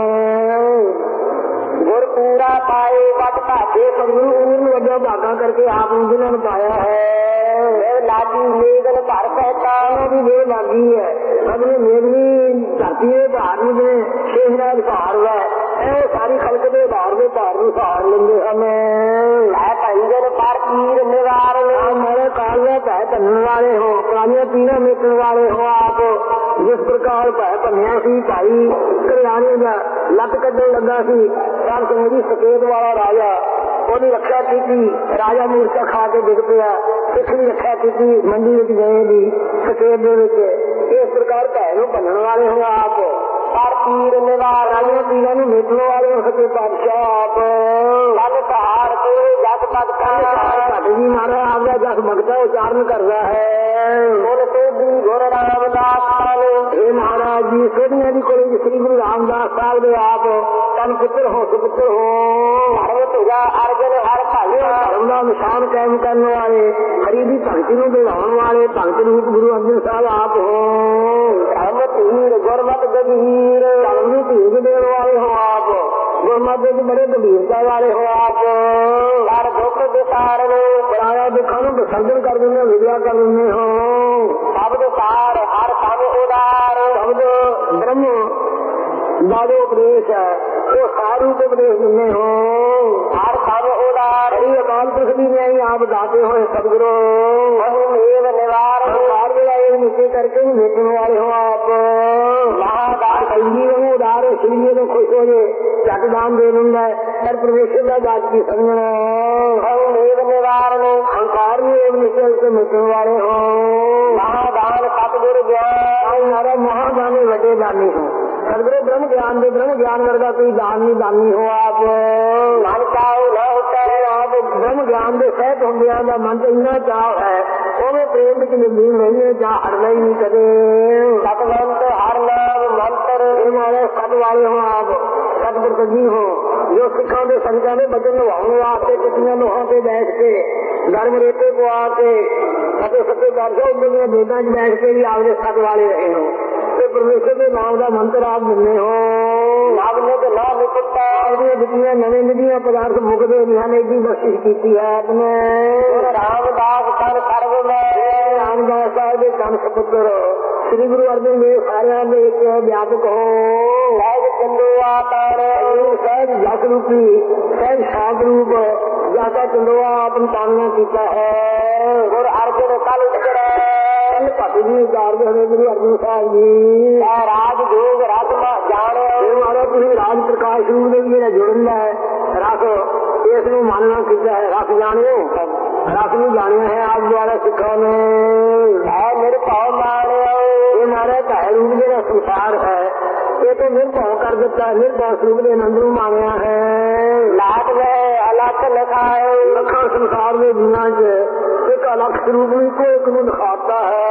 ਗੁਰ ਪੂਰਾ ਪਾਏ ਵਡ ਭਾਗੇ। ਸਤਿਗੁਰੂ ਪੂਰਨ ਵੱਡਾ ਭਾਗਾ ਕਰਕੇ ਆਪ ਨੂੰ ਜਿਨ੍ਹਾਂ ਨੂੰ ਪਾਇਆ ਹੈ। ਨਿਵ ਲਾਗੀ ਮੇਗਨ ਭਰ ਸਹਿਤਾ। ਉਹਨਾਂ ਦੀ ਮੇਲ ਲੱਗੀ ਹੈ, ਆਪਣੀ ਮੇਰੀ ਧਰਤੀ ਦੇ ਭਾਰ ਨੂੰ ਜਿਵੇਂ ਸ਼ੇਸ਼ਨਾਗ ਸਹਾਰ ਹੈ, ਇਹ ਸਾਰੀ ਖਲਕ ਦੇ ਉਦਾਹਰ ਦੇ ਭਾਰ ਨੂੰ ਸਹਾਰ ਲੈਂਦੇ ਹਨ। ਹੈ ਭੰਜਨ ਪਰ ਪੀਰ ਨਿਵਾਰਨ। ਮੇਰੇ ਕਾਲ ਦਾ ਭੈ ਭੰਨਣ ਵਾਲੇ ਹੋ, ਪੁਰਾਣੀਆਂ ਪੀਰਾਂ ਮੇਟਣ ਵਾਲੇ ਹੋ ਆਪ। ਜਿਸ ਪ੍ਰਕਾਰ ਭੈ ਭੰਨਿਆ ਸੀ ਭਾਈ ਕਲਿਆਣੀ ਦਾ ਲੱਤ ਕੱਢਣ ਲੱਗਾ ਸੀ, ਤਾਂ ਚੰਗੀ ਸਫੇਦ ਵਾਲਾ ਰਾਜਾ ਉਹਦੀ ਰੱਖਿਆ ਕੀਤੀ। ਰਾਜਾ ਮੂਰਛਾ ਖਾ ਕੇ ਡਿੱਗ ਪਿਆ, ਸਿੱਖ ਦੀ ਰੱਖਿਆ ਕੀਤੀ ਮੰਡੀ ਵਿੱਚ ਗਏ ਦੀ ਸਫੇਦ ਦੇ ਵਿੱਚ। ਇਸ ਪ੍ਰਕਾਰ ਭੈ ਨੂੰ ਭੰਨਣ ਵਾਲੇ ਹੋ ਆਪ। ਪਰ ਪੀਰ ਨਿਵਾਰਨ। ਪੀਰਾਂ ਨੂੰ ਮੇਟਣ ਵਾਲੇ ਹੋ ਸੱਚੇ ਪਾਤਸ਼ਾਹ ਆਪ। ਮਨ ਸਹਾਰ ਕੋਈ ਜਗ ਭਗਤਾ। ਘਟ ਜੀ ਮਾਰਾ ਆਪਦਾ ਜਸ ਭਗਤਾ ਉਚਾਰਨ ਕਰਦਾ ਹੈ। ਗੁਰ ਸੋਧੀ ਗੁਰ ਰਾਮਦਾਸ ਸਾਹਿਬ। ਇਹ ਮਹਾਰਾਜ ਜੀ ਸੋਧੀਆਂ ਦੀ ਕੋਲ ਸ੍ਰੀ ਗੁਰੂ ਰਾਮਦਾਸ ਸਾਹਿਬ ਦੇ ਆਪ ਤਨ ਪੁੱਤਰ ਹੋ ਸੁਪੁੱਤਰ ਹੋ। ਧਰਮ ਤੁਝਾ ਅਰਜਨ ਹਰ ਭਾਈ। ਧਰਮ ਦਾ ਨਿਸ਼ਾਨ ਕਾਇਮ ਕਰਨ ਵਾਲੇ, ਹਰੀ ਦੀ ਭਗਤੀ ਨੂੰ ਦਿਲਾਉਣ ਵਾਲੇ ਭਗਤ ਰੂਪ ਗੁਰੂ ਅਰਜਨ ਸਾਹਿਬ ਆਪ ਹੋ। ਧਰਮ ਧੀਰ ਗੁਰਮਤਿ ਗੰਭੀਰ। ਧਰਮ ਨੂੰ ਧੀਰ ਦੇਣ ਵਾਲੇ ਹੋ ਆਪ। ਗੁਰਮਤਿ ਵਿੱਚ ਬੜੇ ਗੰਭੀਰਤਾ ਵਾਲੇ ਹੋ ਆਪ। ਹਰ ਦੁੱਖ ਵਿਸਾਰਨ। ਪਰਾਇਆ ਦੁੱਖਾਂ ਨੂੰ ਵਿਸਰਜਨ ਕਰ ਦਿੰਦੇ, ਵਿਦਿਆ ਕਰ ਦਿੰਦੇ ਹੋ। ਸ਼ਬਦ ਸਾਰ ਹਰ ਕੰਮ ਉਦਾਰ। ਸ਼ਬਦ ਬ੍ਰਹਮ ਦਾ ਜੋ ਉਪਦੇਸ਼ ਹੈ ਉਹ ਸਾਰੂ ਕੇ ਉਪਦੇਸ਼ ਦਿੰਦੇ ਹੋ। ਹਰ ਕੰਮ ਉਦਾਰ। ਹਰੀ ਅਕਾਲ ਪੁਰਖ ਦੀ ਨਹੀਂ ਆਪ ਦਾਤੇ ਹੋਏ ਸਤਿਗੁਰੂ। ਮੇਵ ਨਿਵਾਰਨ। ਹਰ ਵੇਲਾ ਇਹ ਨੀਚੇ ਕਰਕੇ ਹੀ ਵੇਚਣ ਵਾਲੇ ਹੋ ਆਪ। ਮਹਾਦਾਨ ਕਈ ਨੂੰ ਉਦਾਰ ਸਰੀਰ ਨੂੰ ਖੁਸ਼ ਹੋ ਜੇ ਚੱਕ ਦਾਨ ਦੇ ਦਿੰਦਾ ਹੈ, ਪਰ ਪਰਮੇਸ਼ਰ ਦਾ ਬਾਤ ਕੀ ਸਮਝਣਾ। ਮੇਵ ਨਿਵਾਰਨ। ਹੰਕਾਰ ਨੂੰ ਇਹ ਨਿਸ਼ਚਲ ਕੇ ਮਿਟਣ ਵਾਲੇ ਹੋ। ਮਹਾਦਾਨ ਸਤਿਗੁਰ ਗਿਆਨ। ਮਾਰਾ ਮਹਾਦਾਨੀ ਵੱਡੇ ਦਾਨੀ ਹੋ। ਸਤਿਗੁਰੂ ਬ੍ਰਹਮ ਗਿਆਨ ਦੇ ਬ੍ਰਹਮ ਗਿਆਨ ਵਰਗਾ ਕੋਈ ਦਾਨ ਨਹੀਂ ਦਾਨੀ ਹੋ ਆਪ। ਮਨ ਚਾਹੇ ਨਾ ਉਤਰੇ। ਆਪ ਬ੍ਰਹਮ ਗਿਆਨ ਦੇ ਸਹਿਤ ਹੁੰਦਿਆਂ ਦਾ ਮਨ ਚ ਇੰਨਾ ਚਾਅ ਹੈ, ਉਹਵੇਂ ਪ੍ਰੇਮ ਵਿੱਚ ਨਿਰਲੀਨ ਰਹਿੰਦੇ, ਚਾਹ ਹਟਦਾ ਹੀ ਨਹੀਂ ਕਦੇ। ਸਤਵੰਤ ਹਰ ਨਾਮ ਮੰਤਰ। ਇਹ ਵਾਲੇ ਸਤ ਵਾਲੇ ਹੋ ਆਪ। ਸਤਿਗੁਰ ਜੀ ਹੋ ਜੋ ਸਿੱਖਾਂ ਦੇ ਸੰਗਤਾਂ ਦੇ ਬਚਨ ਨਿਭਾਉਣ ਵਾਸਤੇ ਕਿਤਨੀਆਂ ਲੋਹਾਂ ਤੇ ਬੈਠ ਕੇ ਗਰਮ ਰੇਤੇ ਪਵਾ ਕੇ ਅਤੇ ਸੱਚੇ ਪਾਤਸ਼ਾਹ ਉਹਨਾਂ ਦੀਆਂ ਬੇਦਾਂ 'ਚ ਬੈਠ ਕੇ ਵੀ ਆਪਦੇ ਸੱਤ ਵਾਲੇ ਰਹੇ ਹੋ ਤੇ ਪਰਮੇਸ਼ਰ ਦੇ ਨਾਮ ਦਾ ਮੰਤਰ ਆਪ ਦਿੰਦੇ ਹੋ। ਨਾਮ ਨੇ ਤੇ ਨਾਮ ਨਿਕਲਦਾ ਉਹਦੀਆਂ ਦਿੱਤੀਆਂ ਨਵੇਂ ਨਵੀਆਂ ਪਦਾਰਥ ਮੁਕਦੇ ਨਹੀਂ ਹਨ। ਇਹਦੀ ਬਖਸ਼ਿਸ਼ ਕੀਤੀ ਹੈ ਆਪਣੇ ਰਾਮਦਾਸ ਸਰ ਸਰਵ ਮੈਂ ਰਾਮਦਾਸ ਸਾਹਿਬ ਦੇ ਕੰਨ ਸਪੁੱਤਰ ਸ੍ਰੀ ਗੁਰੂ ਅਰਜਨ ਦੇਵ ਸਾਰਿਆਂ ਦੇ ਇੱਕ ਵਿਆਪਕ ਹੋ। ਸਹਿਜ ਚੰਦੋਆ ਤਾਰ ਸਹਿਜ ਜਸ ਰੂਪੀ ਸਹਿਜ ਸ਼ਾਂਤ ਰੂਪ ਜਾਤਾ ਚੰਦੋਆ ਆਪਨ ਤਾਨਣਾ ਕੀਤਾ ਹੈ। ਗੁਰ ਅਰਜਨ ਕਲ ਉਤਰੈ ਭਗਤ ਜੀ ਉਤਾਰਦੇ ਹੋਏ ਗੁਰੂ ਅਰਜਨ ਸਾਹਿਬ ਜੀ ਰਾਜ ਜੋਗ ਰਸ ਜਾਣਿਓ ਮਾਰਾ ਤੁਸੀਂ ਰਾਜ ਪ੍ਰਕਾਸ਼ ਰੂਪ ਦੇ ਜਿਹੜਾ ਜੁੜਨ ਦਾ ਹੈ ਰਸ ਇਸ ਨੂੰ ਮੰਨਣਾ ਕੀਤਾ ਹੈ। ਰਸ ਜਾਣਿਓ ਰਸ ਨੂੰ ਜਾਣਿਆ ਹੈ ਆਪ ਦੁਆਰਾ ਸਿੱਖਾਂ ਨੇ ਹੈ ਨਿਰਭਉ ਮਾਣਿਓ। ਇਹ ਮਾਰਾ ਭੈ ਰੂਪ ਜਿਹੜਾ ਸੰਸਾਰ ਹੈ ਇਹ ਤਾਂ ਨਿਰਭਉ ਕਰ ਦਿੱਤਾ ਨਿਰਭਉ ਸਰੂਪ ਦੇ ਆਨੰਦ ਨੂੰ ਮਾਣਿਆ ਹੈ। ਲਾਟ ਗਏ ਅਲੱਖ ਲਿਖਾਏ ਲੱਖਾਂ ਸੰਸਾਰ ਦੇ ਜੀਵਾਂ 'ਚ ਇੱਕ ਅਲੱਖ ਸਰੂਪ ਨੂੰ ਇੱਕੋ ਇੱਕ ਨੂੰ ਦਿਖਾਤਾ ਹੈ।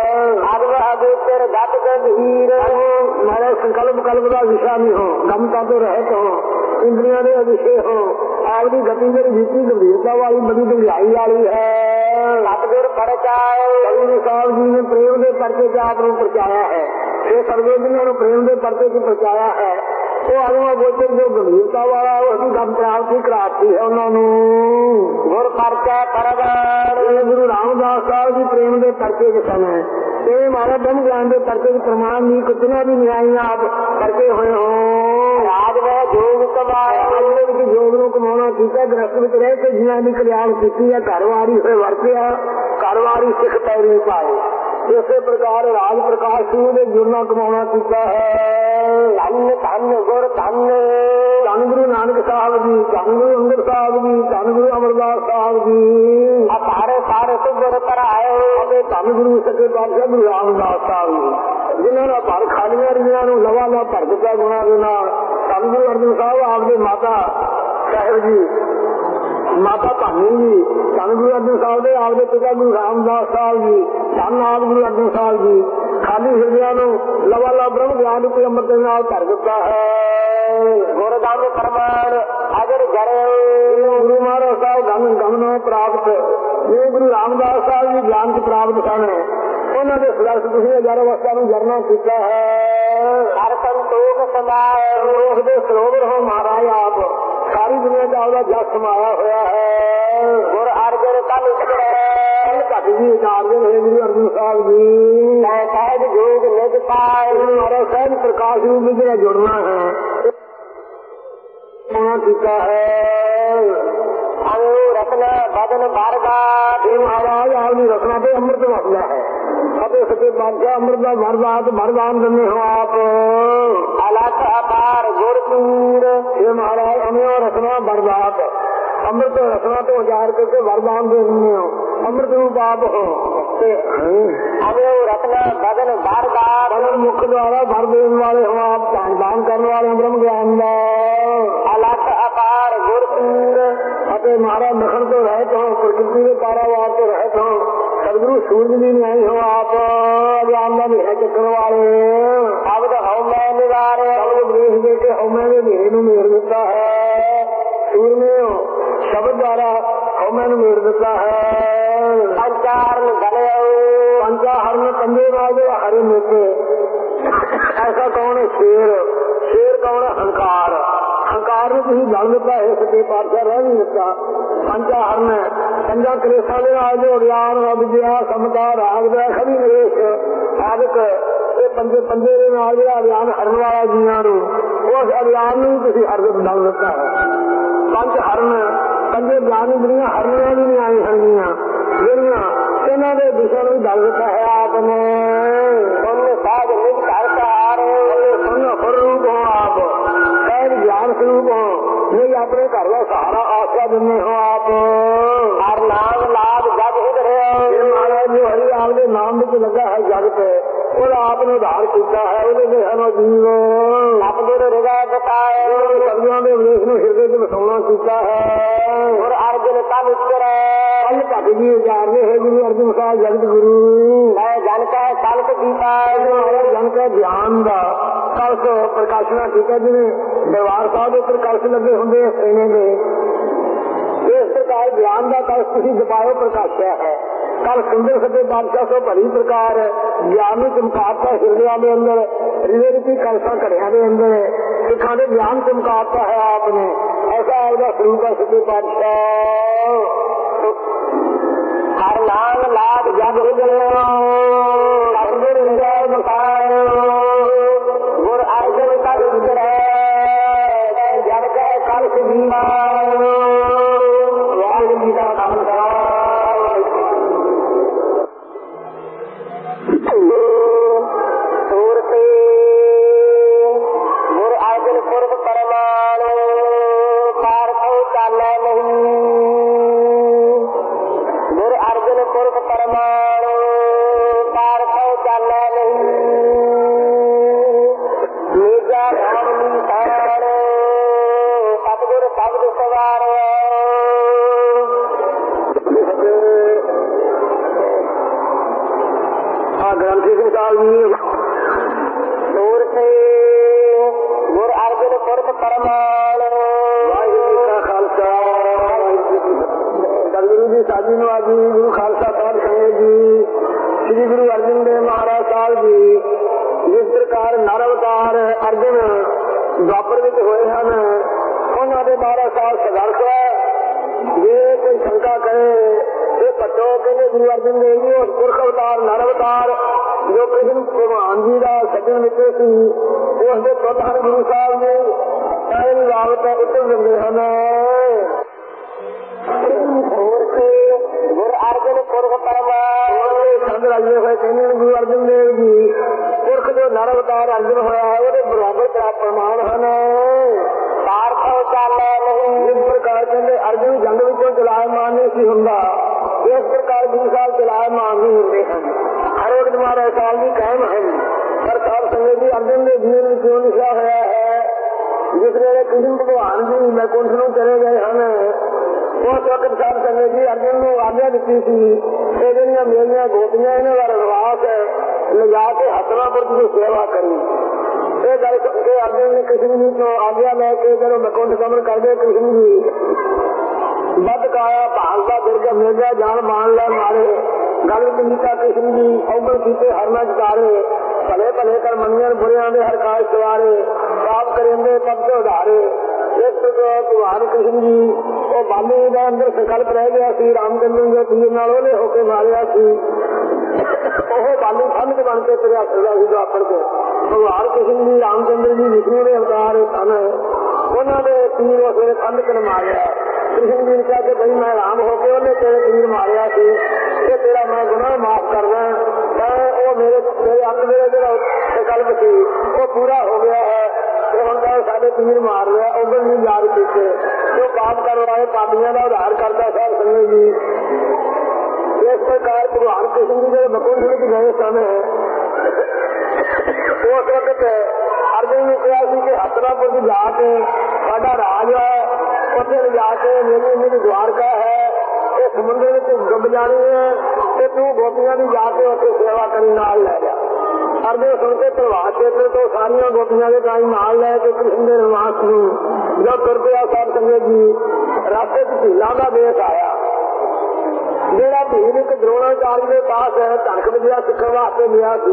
ਤੇਰੇ ਗੱਤ ਗੰਭੀਰ ਮਾਰਾ ਸੰਕਲਪ ਕਲਪ ਦਾ ਵਿਸ਼ਾ ਨਹੀਂ ਹੋ ਗਮਤਾ ਤੋਂ ਰਹਿਤ ਹੋ ਇੰਦਰੀਆਂ ਦੇ ਵਿਸ਼ੇ ਹੋ ਆਪਦੀ ਗਤੀ ਦੇ ਰੀਤੀ ਗੰਭੀਰਤਾ ਵਾਲੀ ਬੜੀ ਡੂੰਘਾਈ ਵਾਲੀ ਹੈ। ਸਤਿਗੁਰ ਪਰਚਾਏ ਗੁਰੂ ਸਾਹਿਬ ਜੀ ਨੇ ਪ੍ਰੇਮ ਦੇ ਪਰਚੇ 'ਚ ਆਪ ਨੂੰ ਪਹੁੰਚਾਇਆ ਹੈ। ਇਹ ਸਰਵੇਜਨਾਂ ਨੂੰ ਪ੍ਰੇਮ ਦੇ ਪਰਚੇ 'ਚ ਪਹੁੰਚਾਇਆ ਹੈ। ਉਹ ਆਦਮਾ ਗੋਚਰ ਜੋ ਗੰਭੀਰਤਾ ਵਾਲਾ ਉਹਦੀ ਗਮ ਪ੍ਰਾਪਤੀ ਕਰਾਤੀ ਹੈ ਉਹਨਾਂ ਨੂੰ। ਗੁਰ ਪਰਚਾ ਪਰਵਾਨ ਗੁਰੂ ਰਾਮਦਾਸ ਸਾਹਿਬ ਜੀ ਪ੍ਰੇਮ ਦੇ ਪਰਚੇ 'ਚ ਸਨ ਤੇ ਮਾਰਾ ਬ੍ਰਹਮ ਗਿਆਨ ਦੇ ਪਰਚੇ 'ਚ ਪ੍ਰਮਾਣ ਨਹੀਂ ਕਿਤਨਾ ਵੀ ਨਿਆਈਆਂ ਆਪ ਕਰਕੇ ਹੋਏ ਹੋ। ਰਾਜ ਵਿੱਚ ਜੋਗ ਕਮਾਇਆ ਰਾਜ ਵਿੱਚ ਜੋਗ ਨੂੰ ਕਮਾਉਣਾ ਕੀਤਾ ਗ੍ਰਸਤ ਵਿੱਚ ਰਹਿ ਕੇ ਜਿਨ੍ਹਾਂ ਦੀ ਕਲਿਆਣ ਕੀਤੀ ਹੈ ਘਰ ਵਾਰੀ ਹੋਏ ਵਰਤਿਆ ਘਰ ਵਾਰੀ ਸਿੱਖ ਪੈਰੀ ਪਾਏ। ਇਸੇ ਪ੍ਰਕਾਰ ਰਾਜ ਪ੍ਰਕਾਸ਼ ਸਿੰਘ ਦੇ ਜੁਰਨਾ ਕਮਾਉਣਾ ਕੀਤਾ ਹੈ। ਧੰਨ ਧੰਨ ਗੁਰ ਧੰਨ ਧੰਨ ਗੁਰੂ ਨਾਨਕ ਸਾਹਿਬ ਜੀ ਧੰਨ ਗੁਰੂ ਅੰਗਦ ਸਾਹਿਬ ਜੀ ਧੰਨ ਗੁਰੂ ਅਮਰਦਾਸ ਸਾਹਿਬ ਜੀ ਆ ਸਾਰੇ ਸਾਰੇ ਸੁਗੁਰ ਪਰਾਏ ਅਤੇ ਧੰਨ ਗੁਰੂ ਸੱਚੇ ਪਾਤਸ਼ਾਹ ਗੁਰੂ ਰਾਮਦਾਸ ਸਾਹਿਬ ਜੀ ਜਿਨ੍ਹਾਂ ਦਾ ਭਰ ਖਾਲੀਆਂ ਰੀਆਂ ਨੂੰ ਲਵਾ ਲਾ ਭਰ ਦਿੱਤਾ ਗੁਣਾ ਦੇ ਨਾਲ। ਧੰਨ ਗੁਰੂ ਅਰਜਨ ਸਾਹਿਬ ਆਪਦੇ ਮਾਤਾ ਸਾਹਿਬ ਜੀ ਮਾਤਾ ਭਾਨੀ ਜੀ ਧੰਨ ਗੁਰੂ ਅਰਜਨ ਸਾਹਿਬ ਦੇ ਆਪਦੇ ਪਿਤਾ ਗੁਰੂ ਰਾਮਦਾਸ ਸਾਹਿਬ ਜੀ ਧੰਨ ਆਪ ਗੁਰੂ ਅਰਜਨ ਸਾਹਿਬ ਜੀ ਖਾਲੀ ਹਿਰਦਿਆਂ ਨੂੰ ਲਵਾ ਲਾ ਬ੍ਰਹਮ ਗਿਆਨ ਰੂਪੀ ਅੰਮ੍ਰਿਤ ਦੇ ਨਾਲ ਭਰ ਦਿੱਤਾ ਹੈ। ਗੁਰਦਾਨ ਪ੍ਰਮਾਣ ਅਗਰ ਜੜੇ ਗੁਰੂ ਮਹਾਰਾਜ ਸਾਹਿਬ ਗਮ ਗਮਨੋਂ ਪ੍ਰਾਪਤ ਜੇ ਗੁਰੂ ਰਾਮਦਾਸ ਸਾਹਿਬ ਜੀ ਗਿਆਨ ਚ ਪ੍ਰਾਪਤ ਸਨ ਉਹਨਾਂ ਦੇ ਸੁਦਰਸ਼ ਤੁਸੀਂ ਹਜ਼ਾਰਾਂ ਵਸਤਾਂ ਨੂੰ ਜਰਨਾ ਕੀਤਾ ਹੈ। ਹਰ ਸੰਤੋਖ ਸਮਾਏ ਰੋਹ ਦੇ ਸਰੋਵਰ ਹੋ ਮਹਾਰਾਜ ਆਪ ਸਾਰੀ ਦੁਨੀਆ ਦਾ ਆਪਦਾ ਜਸ ਸਮਾਇਆ ਹੋਇਆ ਹੈ। ਗੁਰ ਅਰਜਨ ਕਲ ਉਤਰੈ ਭਗਤ ਜੀ ਉਤਾਰਦੇ ਹੋਏ ਗੁਰੂ ਅਰਜਨ ਸਾਹਿਬ ਜੀ ਸਹਿਜ ਜੋਗ ਨਿਜ ਪਾਏ ਮਾਰਾ ਸਹਿਜ ਪ੍ਰਕਾਸ਼ ਰੂਪ ਵਿੱਚ ਜਿਹੜਾ ਜੁੜਨਾ ਹੈ ਉਹਨਾਂ ਕੀਤਾ ਹੈ। ਅੰਗੂ ਰਤਨ ਬਦਨ ਭਰਦਾ ਇਹ ਮਹਾਰਾਜ ਆਪਣੀ ਰਤਨਾ ਤੇ ਅੰਮ੍ਰਿਤ ਵਰਦਾ ਹੈ ਅਤੇ ਸੱਚੇ ਪਾਤਸ਼ਾਹ ਅੰਮ੍ਰਿਤ ਦਾ ਵਰਦਾਤ ਵਰਦਾਨ ਦਿੰਦੇ ਹੋ ਆਪ। ਅਲੱਖ ਅਪਾਰ ਗੁਰਪੂਰ ਇਹ ਮਹਾਰਾਜ ਅਮਿਓ ਰਤਨਾ ਵਰਦਾਤ ਅੰਮ੍ਰਿਤ ਰਤਨਾ ਤੋਂ ਉਜਾੜ ਕਰਕੇ ਵਰਦਾਨ ਦੇ ਦਿੰਦੇ ਹੋ ਅੰਮ੍ਰਿਤ ਰੂਪ ਆਪ ਹੋ ਤੇ ਅਮਿਓ ਰਤਨਾ ਬਦਨ ਵਰਦਾਤ ਮੁਖ ਦੁਆਰਾ ਵਰ ਦੇਣ ਵਾਲੇ ਹੋ ਆਪ ਦਾਨ ਕਰਨ ਵਾਲੇ ਬ੍ਰਹਮ ਗਿਆਨ ਦਾ। ਅਲੱਖ ਅਪਾਰ ਗੁਰਪੂਰ ਅਤੇ ਮਹਾਰਾਜ ਨਖਣ ਤੋਂ ਰਹਿਤ ਹੋ ਪ੍ਰਕਿਰਤੀ ਦੇ ਕਾਰਾਵਾਰ ਤੋਂ ਰਹਿਤ ਹੋ ਸਤਿਗੁਰੂ ਸੂਰਜ ਦੀ ਨਿਆਈ ਹੋ ਆਪ ਗਿਆਨ ਦਾ ਹਨੇਰਾ ਚੱਕਣ ਵਾਲੇ ਸ਼ਬਦ ਹਉਮੈ ਨਿਵਾਰੇ ਸ਼ਬਦ ਦੇਖ ਦੇ ਕੇ ਹਉਮੈ ਦੇ ਹਨੇਰੇ ਨੂੰ ਮੇਰ ਦਿੱਤਾ ਹੈ। ਸੂਰਮੇ ਸ਼ਬਦ ਦੁਆਰਾ ਹਉਮੈ ਨੂੰ ਮੇਰ ਦਿੱਤਾ ਹੈ। ਪੰਚਾਰਨ ਗਲਿਓ ਪੰਚਾਹਰਨ ਕੰਦੇ ਵਾਲੇ ਹਰੇ ਮੇਤੇ ਐਸਾ ਕੌਣ ਹੈ ਸ਼ੇਰ ਸ਼ੇਰ ਕੌਣ ਹੈ ਹੰਕਾਰ ਹੰਕਾਰ ਨੂੰ ਤੁਸੀਂ ਜਲ ਦਿੱਤਾ ਹੈ ਸੱਚੇ ਪਾਤਸ਼ਾਹ ਰਹਿ ਨਹੀਂ ਦਿੱਤਾ। ਪੰਚਾਹਰਨ ਪੰਜਾਂ ਕਲੇਸ਼ਾਂ ਦੇ ਨਾਲ ਜੋ ਅਗਿਆਨ ਅਵਿਦਿਆ ਸਮਤਾ ਰਾਗ ਦਾ ਖੜੀ ਨਰੇਸ਼ ਆਦਿਕ ਇਹ ਪੰਜੇ ਪੰਜੇ ਦੇ ਨਾਲ ਜਿਹੜਾ ਅਗਿਆਨ ਹਰਨ ਵਾਲਾ ਜੀਆਂ ਨੂੰ ਉਸ ਅਗਿਆਨ ਨੂੰ ਤੁਸੀਂ ਹਰ ਦੇ ਜਲ ਦਿੱਤਾ ਹੈ। ਪੰਜ ਹਰਨ ਪੰਜੇ ਗਿਆਨ ਇੰਦਰੀਆਂ ਹਰਨੀਆਂ ਵੀ ਨਹੀਂ ਆਈ ਹਰਨੀਆਂ ਜਿਹੜੀਆਂ ਇਹਨਾਂ ਦੇ ਵਿਸ਼ੇ ਨੂੰ ਜਲ ਦਿੱਤਾ ਹੈ ਆਪ ਨੇ। ਉਹਨੇ ਸਾਜ ਨਿਜ ਕਰਤਾ ਆ ਰਹੇ ਸੁਣ ਫਰੂਪ ਹੋ ਆਪ ਸਹਿਜ ਗਿਆਨ ਸਰੂਪ ਹੋ ਨਹੀਂ ਆਪਣੇ ਘਰ ਦਾ ਸਹਾਰਾ ਆਸਰਾ ਦਿੰਦੇ ਹੋ ਆਪ। ਹਰ ਨਾਮ ਲਾਭ ਜਗ ਉਧਰਿਓ ਮਹਾਰਾਜ ਜੀ ਹਰੀ ਆਪਦੇ ਨਾਮ ਵਿੱਚ ਲੱਗਾ ਹੈ ਜਗਤ ਉਹਦਾ ਆਪ ਨੂੰ ਉਧਾਰ ਕੀਤਾ ਹੈ ਉਹਦੇ ਦੇ ਸਾਨੂੰ ਜੀਵ ਆਪਦੇ ਰਿਦਾ ਬਤਾਏ ਸਬਜ਼ੀਆਂ ਦੇ ਉਦੇਸ਼ ਨੂੰ ਹਿਰਦੇ ਚ ਵਸਾਉਣਾ ਕੀਤਾ ਹੈ। ਔਰ ਅਰਜਨ ਕਲ ਉਤਰੈ ਕੱਲ ਭਗਤ ਜੀ ਉਜਾਰਦੇ ਹੋਏ ਗੁਰੂ ਅਰਜਨ ਸਾਹਿਬ ਜਗਤ ਗੁਰੂ ਮੈਂ ਜਨ ਕਾ ਕਲਪ ਕੀਤਾ ਜਨ ਕਾ ਗਿਆਨ ਦਾ ਕਲਪ ਪ੍ਰਕਾਸ਼ਨਾ ਕੀਤਾ ਜਿਵੇਂ ਦਰਬਾਰ ਸਾਹਿਬ ਦੇ ਉੱਪਰ ਕਲਸ਼ ਲੱਗੇ ਹੁੰਦੇ ਸੇਨੇ ਦੇ ਇਸ प्रकार ज्ञान का कल तुम जपायो प्रकाशा है। कल सुंदर सत्य बादशाह सो भली प्रकार ज्ञान चमकाता हृदय के अंदर, हृदय की कलसा घड़िया के अंदर सिखा के ज्ञान चमकाता है आपने। ऐसा आपका स्वरूप है सत्य बादशाह। हर नाम लाभ जब गुर अर्जुन का रुद्र जब कह कल सुधीमा वाल्मीकि का काम सूरते गुर अर्जुन पूर्व परमाणु पार्थो चाला नहीं। गुर अर्जुन पूर्व परमाणु पार्थो चाला नहीं। निजा नाम निशान सतगुर शब्द सवार। ग्रंथी संसार दूर से गुर अर्जुन पूर्व परमाणु। वाहिगुरू का खालसा गुरु जी साधी नवाजी गुरु खालसा साध संगत जी श्री गुरु अर्जुन देव महाराज साहब जी जिस प्रकार नर अवतार अर्जुन द्वापर विच होए हैं उन्होंने बारह साल संघर्ष है। जे कोई शंका करे ये पटो कहते गुरु अर्जुन देव जी और पुरख अवतार नर अवतार जो कृष्ण भगवान जी का सज्जन मित्र सी उसके प्रधान गुरु साहब ने सारी बाबत उत्तर दिंदे हैं। गुरु अर्जुन पूर्व परमाणु संग लगे हुए कहने गुरु अर्जुन देव जी पुरख जो नर अवतार अर्जुन होया है वो बराबर का प्रमाण है। पार्थो चाला नहीं। इस प्रकार कहते अर्जुन जंग विचों चलायमान नहीं सी हुंदा, इस प्रकार गुरु साहब चलायमान नहीं होंगे हैं। हर वक्त हमारे साल भी कायम है। पर साहब संगत जी अर्जुन के जीवन में क्यों लिखा हुआ है जिस वेले कृष्ण भगवान जी वैकुंठ में चले गए हैं उस वक्त साहब संगत जी अर्जुन को आज्ञा दी थी ये जड़िया मेरिया गोपियां इन्हों का रनवास लिजा के हथनापुर की सेवा करी। ये गल के अर्जुन ने कृष्ण जी को आज्ञा लैके जब वैकुंठ गमन कर गए कृष्ण जी बद काया भागता दुर्गा मेजा जान मान लै मारे गल नीता कृष्ण जी अवगल कीते हरना जतारे भले भले कर मनिया बुरिया के हर काज सवारे पाप करेंगे तब से उधारे। इस भगवान कृष्ण जी वो बाली का अंदर संकल्प रह गया सी रामचंद्र जो तीर नाल ओले होके मारिया सी वो बाली फंद के बन के तुरया फिरदा सी द्वापर के। भगवान कृष्ण जी रामचंद्र जी विष्णु के अवतार सन उन्होंने तीर उस वे फंद कर मारिया। कृष्ण जी ने कहा कि भाई मैं राम होके उन्हें तेरे तीर मारिया सी ये तेरा मैं गुनाह माफ करना मैं वो मेरे मेरे अंग मेरे जो संकल्प सी वो पूरा हो गया है। साढ़े तीर मार रहा उधर नहीं याद पीछे जो पाप करवाए पापियों का उधार करता साहब संगत जी। इस प्रकार भगवान कृष्ण जी जब वैकुंठ में गए समय उस वक्त अर्जुन ने कहा कि हथनापुर जाके साडा राज है उसे जाके मेरी मेरी द्वारका है ये समुद्र में डुब जानी है तो तू गोपियां भी जाके उसे सेवा करी नाल लै जा। अर्जुन सुन के प्रभात क्षेत्र तो सारिया गोपियां के टाइम नाल लैके कृष्ण के निवास में जब तुर पिया साहब संगत जी रास्ते च झीलों का देश आया जेड़ा भील एक द्रोणाचार्य के पास है धनक विद्या सीखने वास्ते गया सी।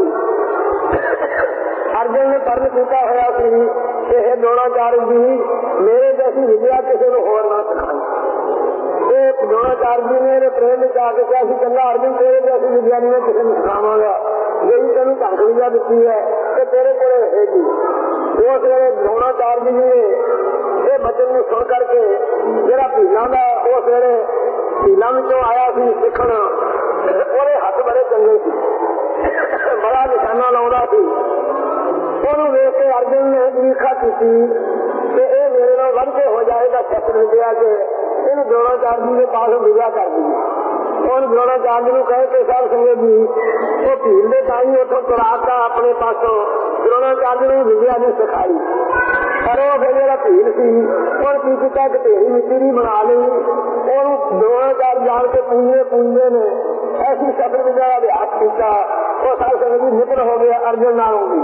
अर्जुन ने पढ़ किया होया सी कि हे द्रोणाचार्य जी मेरे जैसी विद्या किसी को होर ना सिखाई। द्रोणाचार्य जी ने प्रेम में आके कहा चंगा अर्जुन तेरे जैसी विद्या नहीं मैं किसी को सिखावांगा यही तेन धनक विद्या दी है तो तेरे को रहेगी। उस वेले द्रोणाचार्य जी ने ये बचन को सुन करके जरा भीलों का उस वेले भीलों में आया सी सीखण ਉਹਦੇ हथ बड़े चंगे सी बड़ा निशाना लाउंदा सी। ਉਹਨੂੰ ਵੇਖ के अर्जुन ने ईर्षा की कि ये मेरे नाल वध के हो जाएगा शस्त्र विद्या के इन द्रोणाचार्य जी के पास विद्या कर दी। और द्रोणाचार्य को कहे कि साहब संगत जी वो भील के ताई उठो तुराता अपने पासों द्रोणाचार्य ने विद्या नहीं सिखाई पर वो फिर जरा भील सी और की किया कि ढेरी मिट्टी भी बना ली और द्रोणाचार्य जान के पूंजे पूंजे ने ऐसी शस्त्र विद्या का अभ्यास किया वो साहब संगत जी निपुण हो गया अर्जुन नालों भी।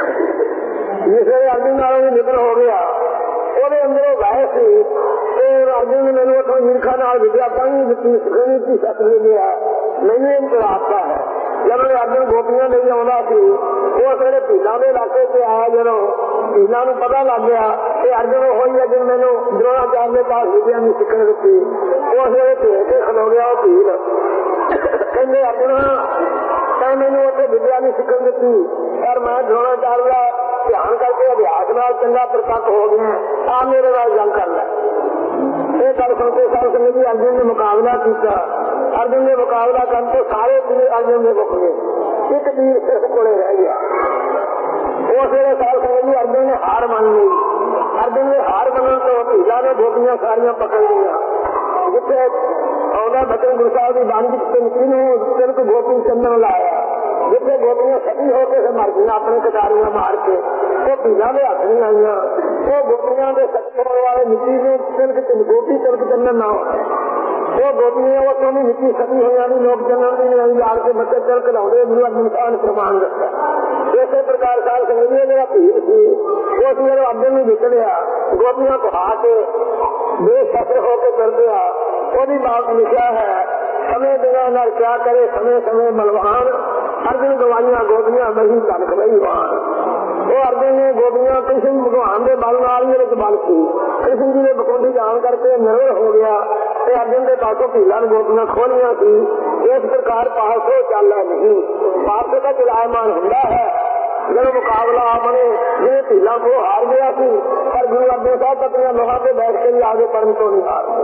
जिस वे अर्जुन नालों भी निपुण हो गया ਉਹਦੇ ਅੰਦਰੋਂ ਵੈਸੇ सी अर्जुन ने मैंने उठो ईर्खा नाल विद्या पाई ਦਿੱਤੀ ਸੁਖਣੀ ਦੀ ਸਤਿ ਲਿਆ ਮੈਨੂੰ ਇਹ ਚਲਾਤਾ ਹੈ। ਜਦੋਂ अर्जुन ਗੋਪੀਆਂ ਨਹੀਂ ਆਉਂਦਾ ਸੀ ਉਹ ਜਿਹੜੇ ਭੀਲਾਂ ਦੇ ਇਲਾਕੇ 'ਚ ਆਇਆ, ਜਦੋਂ ਭੀਲਾਂ ਨੂੰ ਪਤਾ ਲੱਗ ਗਿਆ ਕਿ अर्जुन ਹੋਈ ਹੈ ਜਿਨ ਮੈਨੂੰ ਦਰੋਣਾਚਾਰ ਦੇ ਪਾਸ ਵਿਦਿਆ ਨਹੀਂ ਸਿੱਖਣ ਦਿੱਤੀ, ਉਸ ਵੇਲੇ ਭੇਜ ਕੇ ਖਲੋ ਗਿਆ ਉਹ ਭੀਲ। ਕਹਿੰਦੇ अर्जुन ਤਾਂ ਮੈਨੂੰ ਉੱਥੇ ਵਿਦਿਆ ਨਹੀਂ ਸਿੱਖਣ ਦਿੱਤੀ ਪਰ ਮੈਂ ਦਰੋਣਾਚਾਰ ਦਾ ਧਿਆਨ ਕਰਕੇ ਅਭਿਆਸ ਨਾਲ ਚੰਗਾ ਪ੍ਰਤੱਖ ਹੋ ਗਿਆ, ਆ ਮੇਰੇ ਨਾਲ ਜੰਗ ਕਰ ਲੈ। ਇਹ ਗੱਲ ਸੁਣ ਕੇ ਸਾਧ ਸੰਗਤ ਜੀ अर्जुन ਨੇ ਮੁਕਾਬਲਾ ਕੀਤਾ। अर्जुन ਨੇ ਮੁਕਾਬਲਾ ਕਰਨ ਤੋਂ ਸਾਰੇ ਵੀਰ अर्जुन ਦੇ ਮੁੱਕ ਗਏ, ਇੱਕ ਵੀਰ ਸਿਰਫ ਕੋਲੇ ਰਹਿ ਗਿਆ। ਉਸ ਵੇਲੇ ਸਾਧ ਸੰਗਤ ਜੀ अर्जुन ਨੇ ਹਾਰ ਮੰਨ ਲਈ। अर्जुन ਨੇ ਹਾਰ ਮੰਨਣ ਤੋਂ ਭੀਲਾਂ ਨੇ ਗੋਪੀਆਂ ਸਾਰੀਆਂ ਪਕੜ ਲਈਆਂ। ਜਿੱਥੇ ਆਉਂਦਾ ਬਚਨ ਗੁਰੂ ਸਾਹਿਬ ਦੀ ਬਾਣੀ ਵਿੱਚ ਤਿੰਨ ਨੂੰ ਤਿਲਕ ਗੋਪੀ ਚੰਦਨ ਲਾਇਆ, ਜਿੱਥੇ ਗੋਪੀਆਂ ਸਤੀ ਹੋ ਕੇ ਮਰ ਗਈਆਂ ਆਪਣੇ ਕਟਾਰੀਆਂ ਮਾਰ ਕੇ, ਉਹ ਭੀਲਾਂ ਦੇ ਹੱਥ ਨਹੀਂ ਆਈਆਂ। ਉਹ ਗੋਪੀਆਂ ਦੇ ਸਤੀ ਹੋਣ ਵਾਲੇ ਮਿੱਟੀ ਨੂੰ ਤਿਲਕ ਗੋਪੀ ਤਿਲਕ ਚੰਦਨ ਨਾ ਉਹ ਗੋਪੀਆਂ ਉਹ ਤੋਂ ਵੀ ਮਿੱਟੀ ਸਤੀ ਹੋਈਆਂ ਨੂੰ ਲੋਕ ਚੰਦਨ ਦੀ ਨਹੀਂ ਲਾਲ ਕੇ ਬੱਚੇ ਤਿਲਕ ਲਾਉਂਦੇ ਮੈਨੂੰ ਇਨਸਾਨ ਪ੍ਰਮਾਣ ਦਿੱਤਾ। ਇਸੇ ਪ੍ਰਕਾਰ ਸਾਲ ਸੰਗਤ ਜਿਹੜਾ ਭੀਲ ਸੀ ਉਹ ਸੀ ਜਦੋਂ अर्जुन ਨੂੰ ਜਿੱਤ ਲਿਆ, ਗੋਪੀਆਂ ਕਹਾ ਕੇ ਬੇਸਫਰ ਹੋ ਕੇ ਕਰਦੇ ਆ। ਉਹਦੀ ਬਾਤ ਲਿਖਿਆ ਹੈ ਸਮੇਂ ਬਿਨਾਂ ਨਾਲ ਕਿਆ ਕਰੇ ਸਮੇਂ ਸਮੇਂ ਮਲਵਾਨ, अर्जुन ਗਵਾਈਆਂ ਗੋਪੀਆਂ ਨਹੀਂ ਧਨਕ ਨਹੀਂ ਵਾਨ। ਉਹ अर्जुन ਨੇ ਗੋਪੀਆਂ ਕ੍ਰਿਸ਼ਨ ਭਗਵਾਨ ਦੇ ਬਲ ਨਾਲ ਹੀ ਵਿੱਚ ਬਲ ਸੀ, ਕ੍ਰਿਸ਼ਨ ਜੀ ਦੇ ਬਕੁੰਡੀ ਜਾਣ ਕਰਕੇ ਨਿਰਵਲ ਹੋ ਗਿਆ ਤੇ अर्जुन ਦੇ ਪਾਸੋਂ ਭੀਲਾਂ ਗੋਪੀਆਂ ਖੋਲੀਆਂ ਸੀ। ਇਸ ਪ੍ਰਕਾਰ ਪਾਸੋਂ ਚੱਲਦਾ ਨਹੀਂ, ਪਾਸੋਂ ਦਾ ਚਲਾਇਮਾਨ ਹੁੰਦਾ ਹੈ। ਜਦੋਂ ਮੁਕਾਬਲਾ ਆਪਣੇ ਜਿਵੇਂ ਭੀਲਾਂ ਕੋਲ ਹਾਰ ਗਿਆ ਸੀ ਪਰ ਗੁਰੂ अर्जुन ਸਾਹਿਬ ਆਪਣੀਆਂ ਲੋਹਾਂ ਤੇ ਬੈਠ ਕੇ ਵੀ ਆਗੇ ਪੜਨ ਤੋਂ ਨਹੀਂ ਹਾਰਦੇ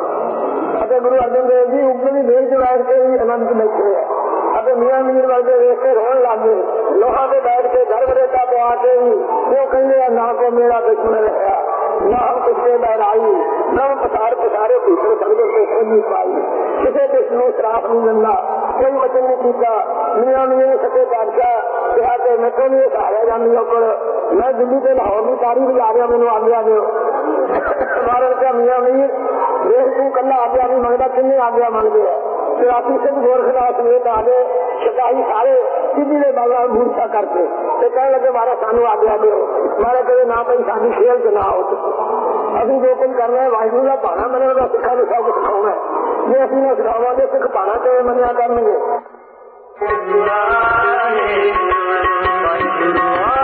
ਅਤੇ ਗੁਰੂ अर्जुन ਦੇਵ ਜੀ ਉਪਰਲੀ ਦੇਰ ਚ ਬੈਠ ਕੇ ਵੀ ਆਨੰਦ ਬੈਠੇ ਹੈ ਅਤੇ ਮੀਆਂ ਮੀਰ ਵਰਗੇ ਵੇਖ ਕੇ ਰੋਣ ਲੱਗ ਗਏ। ਲੋਹਾਂ ਤੇ ਬੈਠ ਕੇ ਗਰਭ ਰੇਤਾ ਪਵਾ ਕੇ ਵੀ ਉਹ ਕਹਿੰਦੇ ਆ ਨਾ ਕੋ ਮੇਰਾ ਦੁਸ਼ਮਣ ਰਿਹਾ ਨਾ ਹਮ ਕੁੱਤੇ ਬਹਿਰਾਈ ਨਾ ਪਸਾਰ ਪਸਾਰੇ ਭੀਤਰ ਸੜਕ ਤੇ ਖੋਜੀ ਪਾਈ, ਕਿਸੇ ਦੇਸ਼ ਨੂੰ ਸ਼ਰਾਪ ਨਹੀਂ ਦਿੰਦਾ, ਕੋਈ ਵਚਨ ਨਹੀਂ ਕੀਤਾ। ਮੀਆਂ ਮੀਰ ਸੱਚੇ ਬਾਦਸ਼ਾਹ ਕਿਹਾ ਕਿ ਮੈਥੋਂ ਨਹੀਂ ਸਹਾਰਿਆ ਜਾਂਦੀ ਕੋਲ, ਮੈਂ ਦਿੱਲੀ ਤੇ ਲਾਹੌਰ ਦੀ ਤਾਰੀ ਵੀ ਆ ਰਿਹਾ, ਮੈਨੂੰ ਆਗਿਆ ਦਿਓ। ਮਾਰਨ ਕਿਹਾ ਮੀਆਂ ਮੀਰ ਦੇਖ ਤੂੰ ਕੱਲਾ ਆਗਿਆ ਨਹੀਂ ਮੰਗਦਾ, ਕਿੰਨੇ ਆਗਿਆ ਮੰਗਦੇ ਆ। ਚੁਰਾਸੀ ਸਿੰਘ ਗੋਰਖਨਾਥ ਸਮੇਤ ਆ ਗਏ ਸਿਪਾਹੀ ਸਾਰੇ ਸਿੱਧੀ ਦੇ ਬਾਬਾ ਮੂਰਛਾ ਕਰਕੇ ਤੇ ਕਹਿਣ ਲੱਗੇ ਮਾਰਾ ਸਾਨੂੰ ਆਗਿਆ ਦਿਓ। ਮਾਰਾ ਕਦੇ ਨਾ ਭਾਈ ਸਾਡੀ ਖੇਲ ਚ ਨਾ ਹੋ, ਅਸੀਂ ਜੋ ਕੁਝ ਕਰਨਾ ਹੈ ਵਾਹਿਗੁਰੂ ਦਾ ਭਾਣਾ ਮੰਨਿਆ, ਉਹਦਾ ਸਿੱਖਾਂ ਨੂੰ ਸਭ ਕੁਝ ਸਿਖਾਉਣਾ ਹੈ। ਜੇ ਅਸੀਂ ਨਾ ਸਿਖਾਵਾਂਗੇ ਸਿੱਖ ਭਾਣਾ ਕਿਵੇਂ ਮੰਨਿਆ ਕਰਨਗੇ।